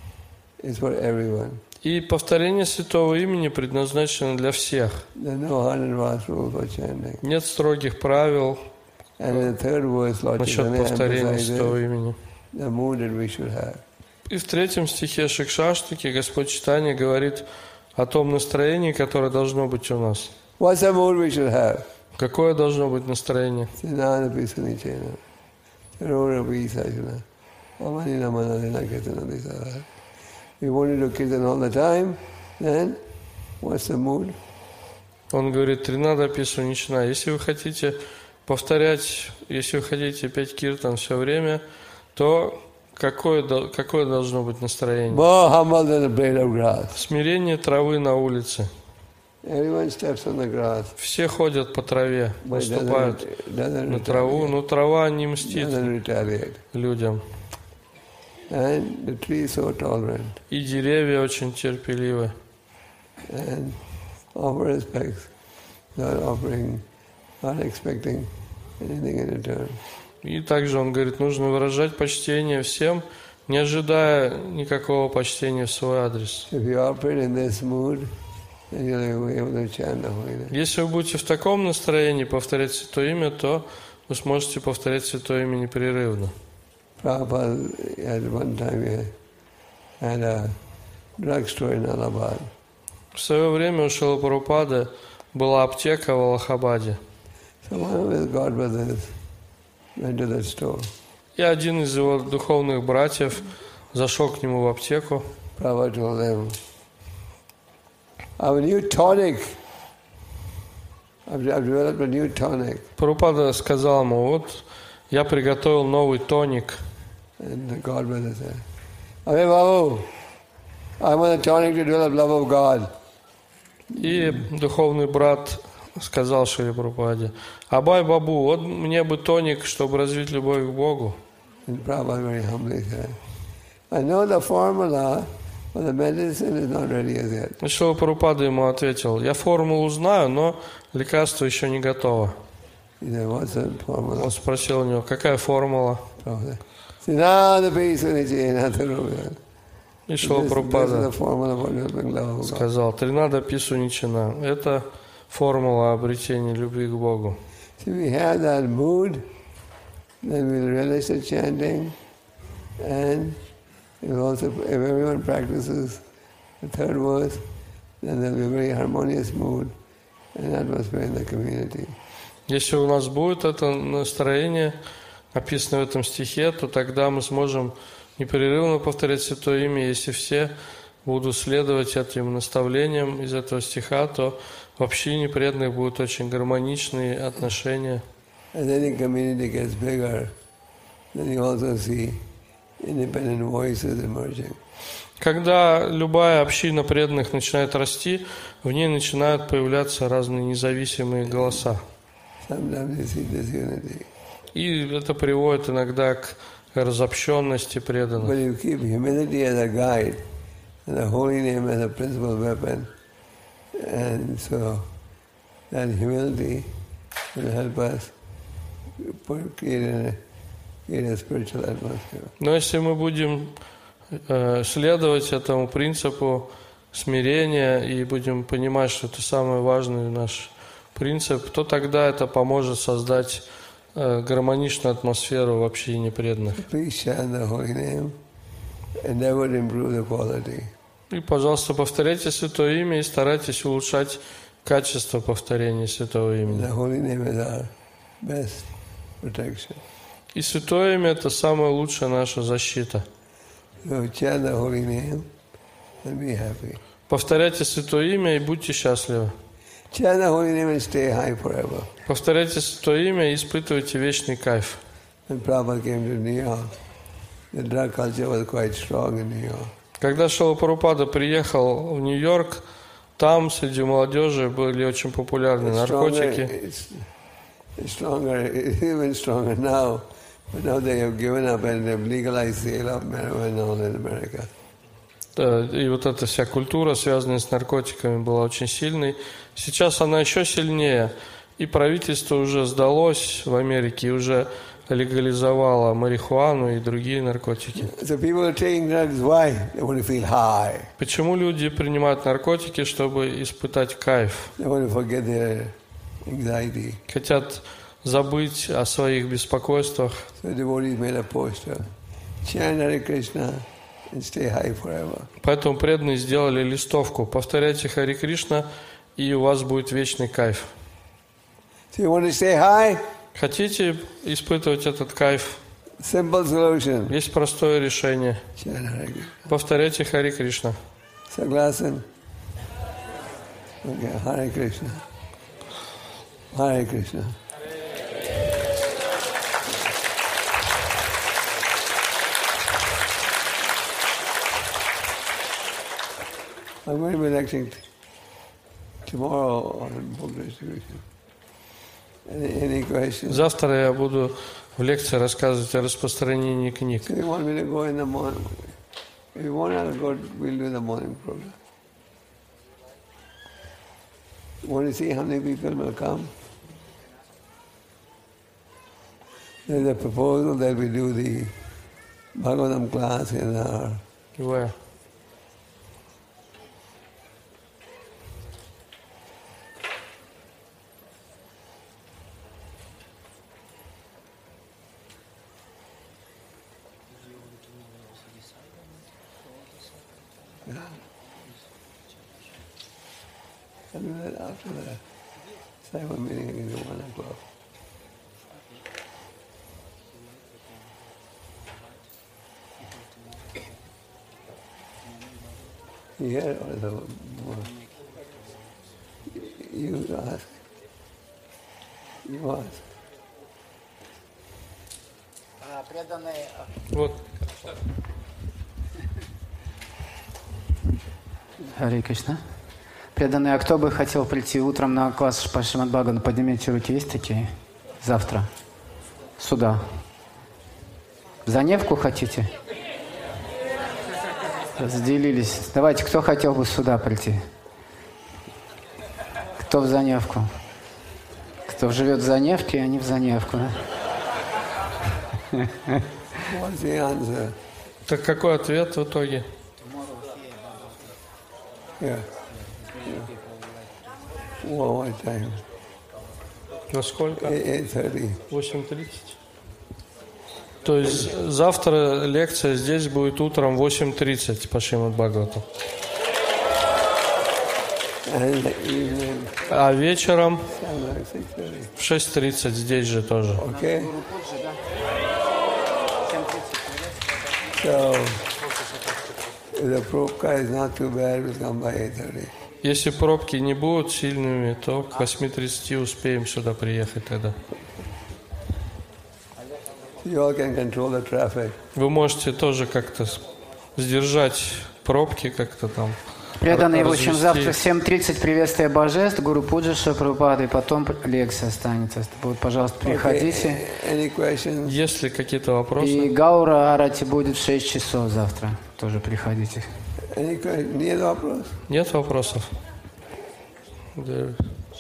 S1: is for everyone.
S2: И повторение Святого Имени предназначено для всех.
S1: There's no hard and fast rule for chanting.
S2: Нет строгих правил
S1: And in the third verse, Lord
S2: насчет
S1: Chaitanya
S2: повторения Святого
S1: emphasizes
S2: Имени.
S1: the mood that we should have.
S2: И в третьем стихе Шикшаштаки Господь Чайтанья говорит о том настроении, которое должно быть у нас.
S1: What's the mood we should have?
S2: Какое должно быть настроение?
S1: Sinana Pisanichena. Rora Pisajana. Amanina Manadina Kirtana Disara. If you want to do kirtan all the time, then what's the mood?
S2: Он говорит, Тринада Писунична. Если вы хотите повторять, если вы хотите петь киртан все время, то какое, какое должно быть настроение?
S1: More humble than a blade of grass.
S2: Смирение травы на улице.
S1: Everyone steps on the grass.
S2: Все ходят по траве,
S1: but
S2: наступают
S1: doesn't- doesn't
S2: на траву, но трава не мстит
S1: Doesn't retaliate.
S2: людям.
S1: And the tree is so tolerant
S2: И деревья очень терпеливы.
S1: and offer respects, not offering, not expecting anything in return.
S2: И также он говорит, нужно выражать почтение всем, не ожидая никакого почтения в свой адрес.
S1: If you operate in this mood, then you'll be able to chant the holy name.
S2: Если вы будете в таком настроении повторять Святое Имя, то вы сможете повторять Святое Имя непрерывно.
S1: Prabhupada at one time he had a drugstore in Allahabad.
S2: В свое время у Шрилы Прабхупады была аптека в Аллахабаде.
S1: So one of his god brothers went to that store.
S2: И один из его духовных братьев зашел к нему в аптеку.
S1: Prabhupada told him, I have a new tonic. I've, I've developed a new tonic.
S2: Прабхупада сказал ему, вот я приготовил новый тоник.
S1: And the god brother said, Abhay Babu, I want a tonic to develop love of God.
S2: И духовный брат сказал Шриле Прабхупаде, Абай Бабу, вот мне бы тоник, чтобы развить любовь к Богу.
S1: And Prabhupada very humbly said, I know the formula, but the medicine is not ready as yet.
S2: И Шрила Прабхупада ему ответил, я формулу знаю, но лекарство еще не готово.
S1: He said, what's the formula?
S2: Он спросил у него, какая формула?
S1: Prabhupada said, Sinada Pisunichena Tarubhya.
S2: И Шрила
S1: This, this is
S2: Прабхупада
S1: the formula for developing love of God.
S2: сказал, Тринада Писуничана, это формула обретения любви к Богу.
S1: So if we have that mood, then we'll relish the chanting, and if also if everyone practices the third verse, then there'll be a very harmonious mood and atmosphere in the community.
S2: Если у нас будет это настроение, описано в этом стихе, то тогда мы сможем непрерывно повторять Святое Имя, если все будут следовать этим наставлениям из этого стиха, то в общине преданных будут очень гармоничные отношения.
S1: As any community gets bigger, then you also see independent voices emerging.
S2: Когда любая община преданных начинает расти, в ней начинают появляться разные независимые голоса.
S1: Sometimes you see disunity.
S2: И это приводит иногда к разобщенности
S1: But
S2: преданных.
S1: you keep humility as a guide and the holy name as a principal weapon. And so that humility will help us create a, create a spiritual atmosphere.
S2: Но если мы будем э, следовать этому принципу смирения и будем понимать, что это самый важный наш принцип, то тогда это поможет создать э, гармоничную атмосферу в общине преданных.
S1: Please chant the holy name, endeavor to improve the quality.
S2: И, пожалуйста, повторяйте Святое Имя и старайтесь улучшать качество повторения Святого Имени.
S1: The holy name is our best protection.
S2: И Святое Имя – это самая лучшая наша защита.
S1: So chant the holy name and be happy.
S2: Повторяйте Святое Имя и будьте счастливы.
S1: Chant the holy name and stay high forever.
S2: Повторяйте Святое Имя и испытывайте вечный кайф.
S1: When Prabhupada came to New York, the drug culture was quite strong in New York.
S2: Когда Шрила Прабхупада приехал в Нью-Йорк, там среди молодежи были очень популярны наркотики.
S1: It's, it's stronger, it's even stronger now. But now they have given up and they've legalized sale of marijuana now in America.
S2: И вот эта вся культура, связанная с наркотиками, была очень сильной. Сейчас она еще сильнее. И правительство уже сдалось в Америке и уже легализовало марихуану и другие наркотики.
S1: So people are taking drugs, why? They want to feel high.
S2: Почему люди принимают наркотики, чтобы испытать кайф?
S1: They want to forget their anxiety.
S2: Хотят забыть о своих беспокойствах.
S1: So devotees made a poster. Chant Hare Krishna and stay high forever.
S2: Поэтому преданные сделали листовку. Повторяйте Харе Кришна, и у вас будет вечный кайф.
S1: So you want to stay high?
S2: Хотите испытывать этот кайф?
S1: Simple solution.
S2: Есть простое решение.
S1: Chant Hare Krishna.
S2: Повторяйте Харе Кришна.
S1: Saglasan. Okay, Hare Krishna. Hare Krishna. I'm going to be lecturing tomorrow on book distribution. Any, any questions?
S2: Завтра я буду в лекции рассказывать о распространении книг.
S1: So you want me to go in the morning? If you want to go, we'll do the morning program. You want to see how many people will come? There's a proposal that we do the Bhagavatam class in our
S2: Where?
S1: I'll do that after the Saiva meeting. I can do one o'clock. Yeah, or the you ask. You ask.
S2: Вот.
S3: Харе Кришна. Преданные, а кто бы хотел прийти утром на класс по Шримад Бхагаватам, поднимите руки, есть такие? Завтра. Сюда. В Заневку хотите? Разделились. Давайте, кто хотел бы сюда прийти? Кто в Заневку? Кто живет в Заневке, а не в Заневку, да?
S1: What's the answer?
S2: Так какой ответ в итоге?
S1: Yeah. yeah. Well, what time?
S2: На сколько?
S1: Eight thirty.
S2: восемь тридцать. То есть завтра лекция здесь будет утром в восемь тридцать по Шримад Бхагаватам. А вечером в шесть тридцать здесь же тоже.
S1: Okay. So, the Prabhupada is not too bad, we'll come by eight thirty.
S2: Если пробки не будут сильными, то к восьми тридцати успеем сюда приехать тогда.
S1: You all can control the traffic.
S2: Вы можете тоже как-то сдержать пробки, как-то там.
S3: Преданные, в общем,
S2: развести.
S3: завтра в семь тридцать приветствие божеств, Гуру Пуджа Шрила, и потом лекция останется. Вот, пожалуйста, приходите.
S1: Okay. Any questions?
S2: Есть ли какие-то вопросы?
S3: И Гаура Арати будет в шесть часов завтра. Тоже приходите.
S1: Any questions? Нет вопросов?
S2: Нет вопросов? Да.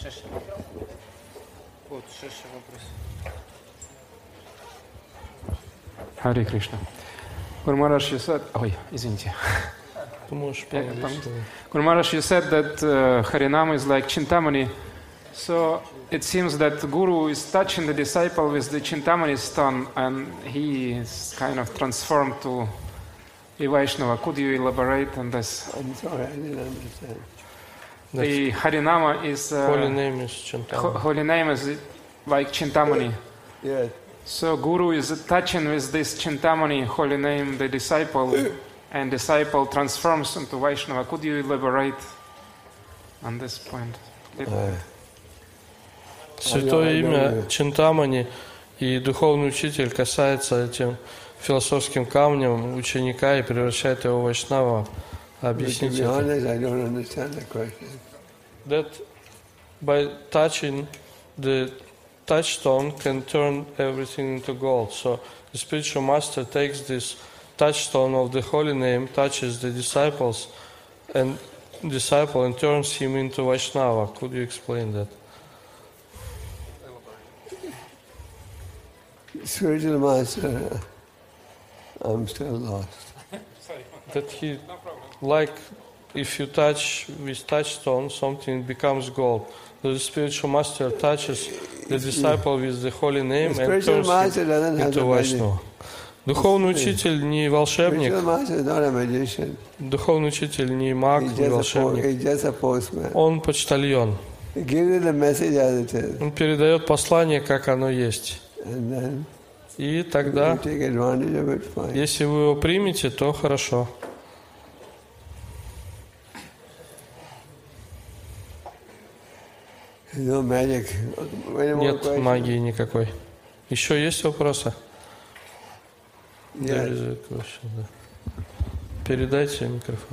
S4: Харе Кришна. Guru Maharaj, you said, oh, извините.
S2: Ты можешь по-английски.
S4: Guru Maharaj, you said that uh, Harinam is like Chintamani. So it seems that Guru is touching the disciple with the Chintamani stone and he is kind of transformed to a Vaishnava. Could you elaborate on this?
S1: I'm sorry, I didn't understand.
S4: The Harinama is... Uh,
S2: Holy name is
S4: ho-
S2: Chintamani.
S4: holy name is like Chintamani.
S1: Yes.
S4: So Guru is touching with this Chintamani, holy name, the disciple, and disciple transforms into Vaishnava. Could you elaborate on this point?
S1: Uh,
S2: Святое имя Чинтамани и духовный учитель касается этим философским камнем ученика и превращает его в Вайшнава.
S1: to
S2: Объясните
S1: be
S2: это.
S1: honest, I don't understand the question.
S2: That by touching the touchstone can turn everything into gold. So the spiritual master takes this touchstone of the holy name, touches the disciples and disciple and turns him into Vaishnava. Could you explain that?
S1: Spiritual master, I'm still lost.
S2: That he, like if you touch with touchstone, something becomes gold. The spiritual master touches the disciple with the holy name
S1: The
S2: and
S1: spiritual
S2: turns
S1: master
S2: him
S1: doesn't have
S2: into
S1: the magic.
S2: Vaishnava. Духовный учитель не волшебник,
S1: Spiritual master is not a magician.
S2: духовный учитель не маг,
S1: He's
S2: не
S1: just, a po-
S2: волшебник.
S1: he's just a postman.
S2: Он почтальон.
S1: He gives you the message as it is.
S2: Он передает послание, как оно есть.
S1: And then
S2: И
S1: you
S2: тогда,
S1: take advantage of it, fine.
S2: если вы его примете, то хорошо.
S1: There's no magic. Any more
S2: Нет
S1: questions?
S2: магии никакой. Еще есть вопросы?
S1: Yes.
S2: There is a question, да. Передайте микрофон.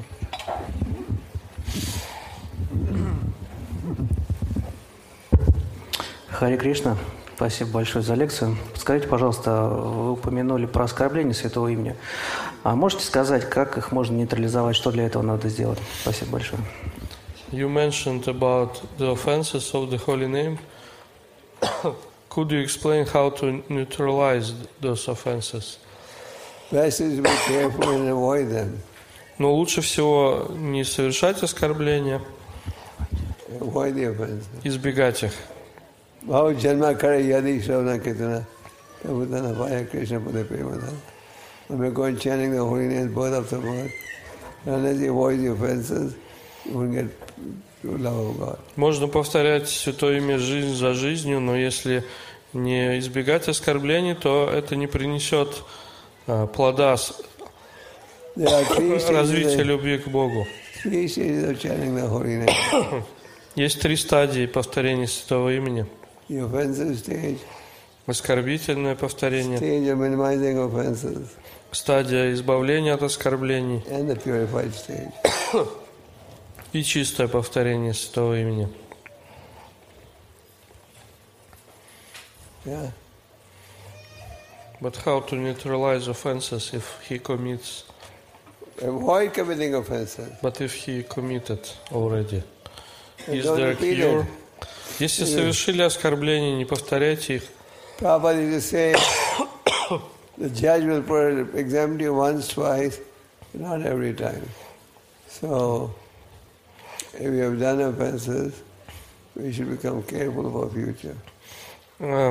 S5: Харе Кришна, спасибо большое за лекцию. Скажите, пожалуйста, вы упомянули про оскорбление святого имени. А можете сказать, как их можно нейтрализовать, что для этого надо сделать? Спасибо большое.
S2: You mentioned about the offenses of the holy name. Could you explain how to neutralize those offenses?
S1: Best is to be careful and avoid them.
S2: Но лучше всего не совершать оскорбления,
S1: Avoid the offenses.
S2: избегать их.
S1: Bhava janma kare yadi shravana kirtana kabutana vaya Krishna pada premada. When we go and chanting the holy names, both of the word, unless you avoid the offenses, you won't get true love of God.
S2: Можно повторять святое имя жизнь за жизнью, но если не избегать оскорблений, то это не принесет а, плода с-
S1: There are three
S2: развития
S1: stages,
S2: любви к Богу.
S1: three stages of chanting the holy name.
S2: Есть три стадии повторения святого имени.
S1: The offensive stage,
S2: Оскорбительное повторение,
S1: stage of minimizing offenses,
S2: стадия избавления от оскорблений
S1: and the purified stage.
S2: и чистое повторение святого имени.
S1: Yeah.
S2: But how to neutralize offenses if he commits,
S1: Avoid committing offenses.
S2: but if he committed already?
S1: And
S2: Is
S1: don't
S2: there a
S1: repeat
S2: cure?
S1: it.
S2: Если совершили оскорбления, не повторяйте их.
S1: Prabhupada used to say, the judge will put, exempt you once, twice, not every time. So, if you have done offenses, we should become careful for future.
S2: А,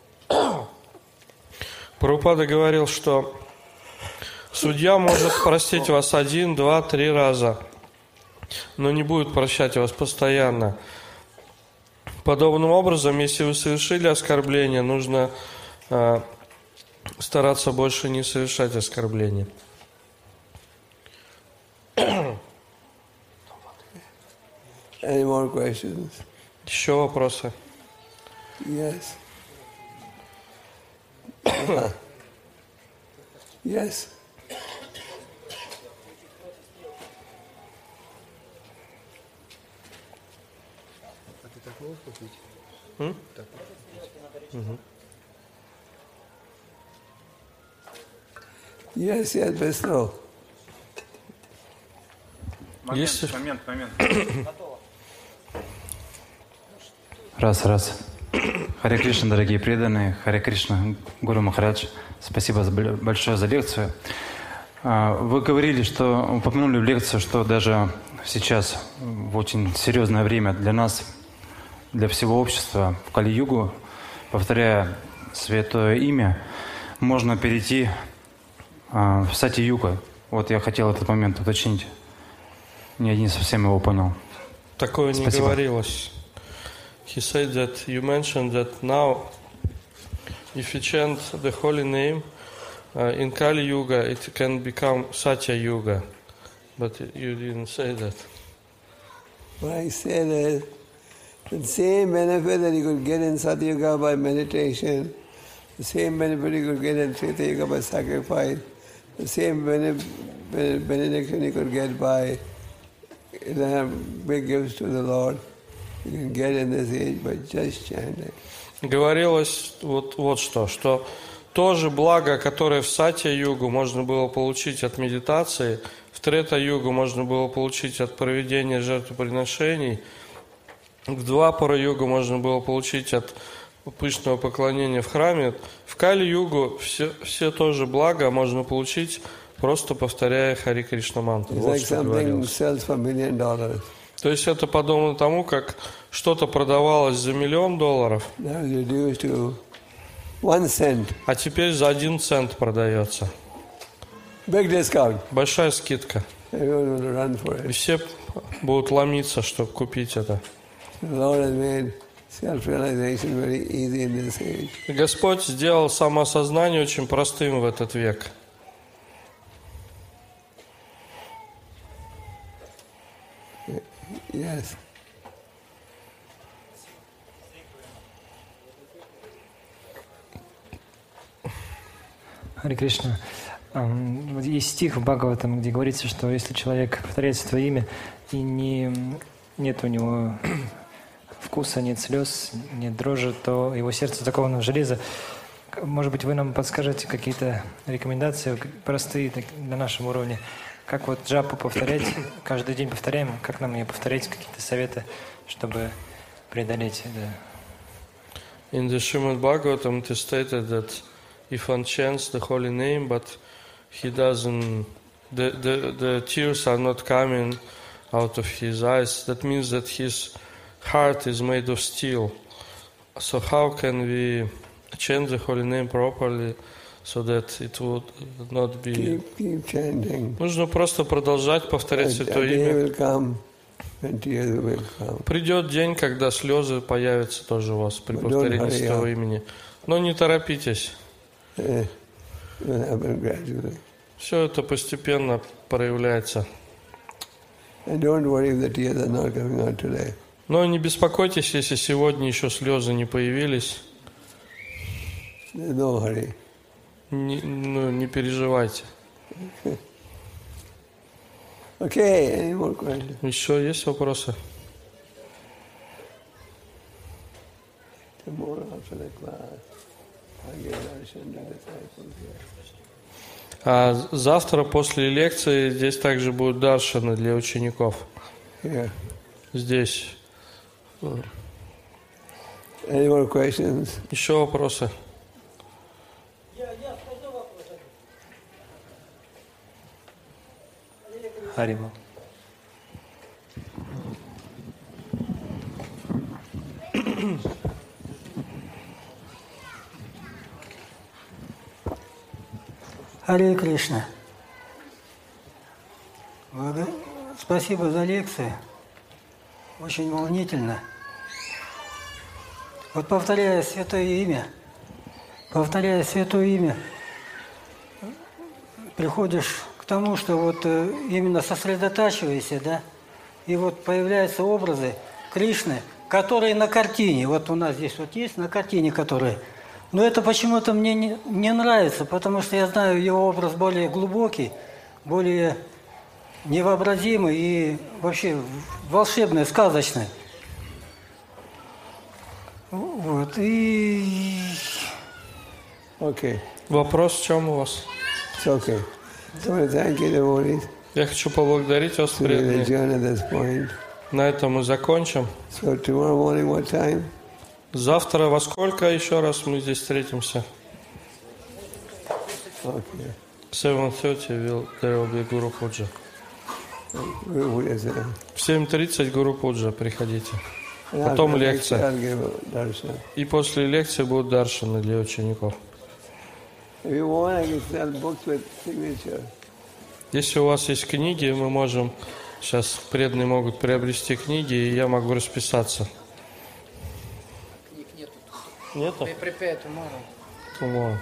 S2: Прабхупада говорил, что судья может простить вас один, два, три раза, но не будет прощать вас постоянно. Подобным образом, если вы совершили оскорбление, нужно а, стараться больше не совершать оскорбления.
S1: Any more questions?
S2: Еще вопросы?
S1: Yes. Yes.
S2: М? Угу.
S1: Yes, yes, Vishnu.
S4: Момент,
S2: Есть-
S4: момент, момент.
S6: Раз, раз. Харе Кришна, дорогие преданные. Харе Кришна, Гуру Махарадж. Спасибо за бл- большое за лекцию. А, Вы говорили, что упомянули в лекцию, что даже сейчас, в очень серьезное время для нас, для всего общества, в Кали-югу, повторяя святое имя, можно перейти а, в Сати-югу. Вот я хотел этот момент уточнить. Я не совсем его понял.
S2: Такое не
S6: Спасибо.
S2: говорилось. He said that you mentioned that now, if you chant the holy name uh, in Kali Yuga, it can become Satya Yuga, but you didn't say that.
S1: What I said is, the same benefit that you could get in Satyuga by meditation, the same benefit you could get in Treta Yuga by sacrifice, the same benef- benediction you could get by you know, big gifts to the Lord, you can get in this age by just chanting.
S2: Говорилось вот, вот что, что то же благо, которое в Сатья-югу можно было получить от медитации, в Трета-югу можно было получить от проведения жертвоприношений, в Двапара-югу можно было получить от пышного поклонения в храме, в Кали-югу все, все тоже благо можно получить, просто повторяя Хари Кришна мантру.
S1: It's
S2: Вот
S1: like
S2: что
S1: something
S2: говорилось.
S1: sells for a million dollars.
S2: То есть это подобно тому, как что-то продавалось за миллион долларов,
S1: Now it's reduced to one cent.
S2: а теперь за один цент продается.
S1: Big discount.
S2: Большая скидка.
S1: Everyone will run for
S2: И
S1: it.
S2: все будут ломиться, чтобы купить это.
S1: The Lord has made self-realization very easy in this age.
S2: И Господь сделал самоосознание очень простым в этот век.
S1: Yes.
S7: Харе Кришна. Ам, вот есть стих в Бхагаватам, где говорится, что если человек повторяет свое имя и не, нет у него вкуса, нет слез, нет дрожи, то его сердце заковано в железо. Может быть, вы нам подскажете какие-то рекомендации простые так, на нашем уровне, как вот джапу повторять, каждый день повторяем, как нам ее повторять, какие-то советы, чтобы преодолеть это.
S2: In the Srimad Bhagavatam it is stated that if one chants the holy name, but he doesn't, the, the, the tears are not coming out of his eyes, that means that his heart is made of steel. So how can we chant the holy name properly so that it would not be...
S1: Keep, keep chanting.
S2: Нужно просто продолжать повторять
S1: A, a
S2: Святое
S1: day
S2: имя.
S1: will come when tears will come.
S2: Придет день, когда слезы появятся тоже у вас при
S1: Don't
S2: повторении
S1: hurry
S2: Святого
S1: up.
S2: имени. Но не торопитесь.
S1: Eh, It will happen gradually.
S2: Все это постепенно проявляется.
S1: And don't worry if the tears are not coming out today.
S2: Но не беспокойтесь, если сегодня еще слезы не появились.
S1: There's no hurry.
S2: Не, ну, не переживайте.
S1: Okay, any more questions?
S2: Еще есть вопросы?
S1: Tomorrow after the class, I give darshan to disciples here.
S2: А завтра после лекции здесь также будут даршаны для учеников.
S1: Here.
S2: Здесь.
S1: Any more questions?
S2: Еще вопросы?
S7: Харибо.
S8: Харе Кришна. Благодар- Спасибо за лекцию. Очень волнительно. Вот повторяя святое имя, повторяя святое имя, приходишь к к тому, что вот э, именно сосредотачивайся, да, и вот появляются образы Кришны, которые на картине, вот у нас здесь вот есть на картине, которые, но это почему-то мне не, не нравится, потому что я знаю его образ более глубокий, более невообразимый и вообще волшебный, сказочный. Вот, и...
S1: Okay.
S2: Вопрос в чем у вас?
S1: It's okay. So I thank you, devotees.
S2: Я хочу поблагодарить вас,
S1: To the
S2: преданные.
S1: adjourn at this point.
S2: На этом мы закончим.
S1: So tomorrow morning, what time?
S2: Завтра во сколько еще раз мы здесь встретимся?
S1: Okay.
S2: seven thirty will, there will be Guru Puja.
S1: What is it?
S2: В семь тридцать Гуру Пуджа, приходите.
S1: And
S2: Потом
S1: after the
S2: лекция.
S1: lecture, I'll give a darshan.
S2: И после лекции будут даршаны для учеников.
S1: If you want, I can sell books with signature.
S2: Если у вас есть книги, мы можем, сейчас преданные могут приобрести книги, и я могу расписаться.
S3: Книг нету.
S2: Нету?
S3: Prepare tomorrow.
S2: Tomorrow.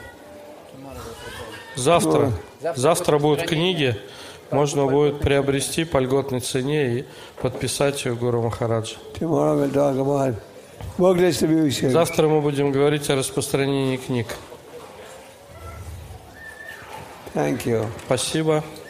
S2: Завтра. Завтра будут книги, можно будет приобрести по льготной цене и подписать ее Гуру Махараджа.
S1: Tomorrow we'll talk about book distribution.
S2: Завтра мы будем говорить о распространении книг.
S1: Thank you.
S2: Спасибо.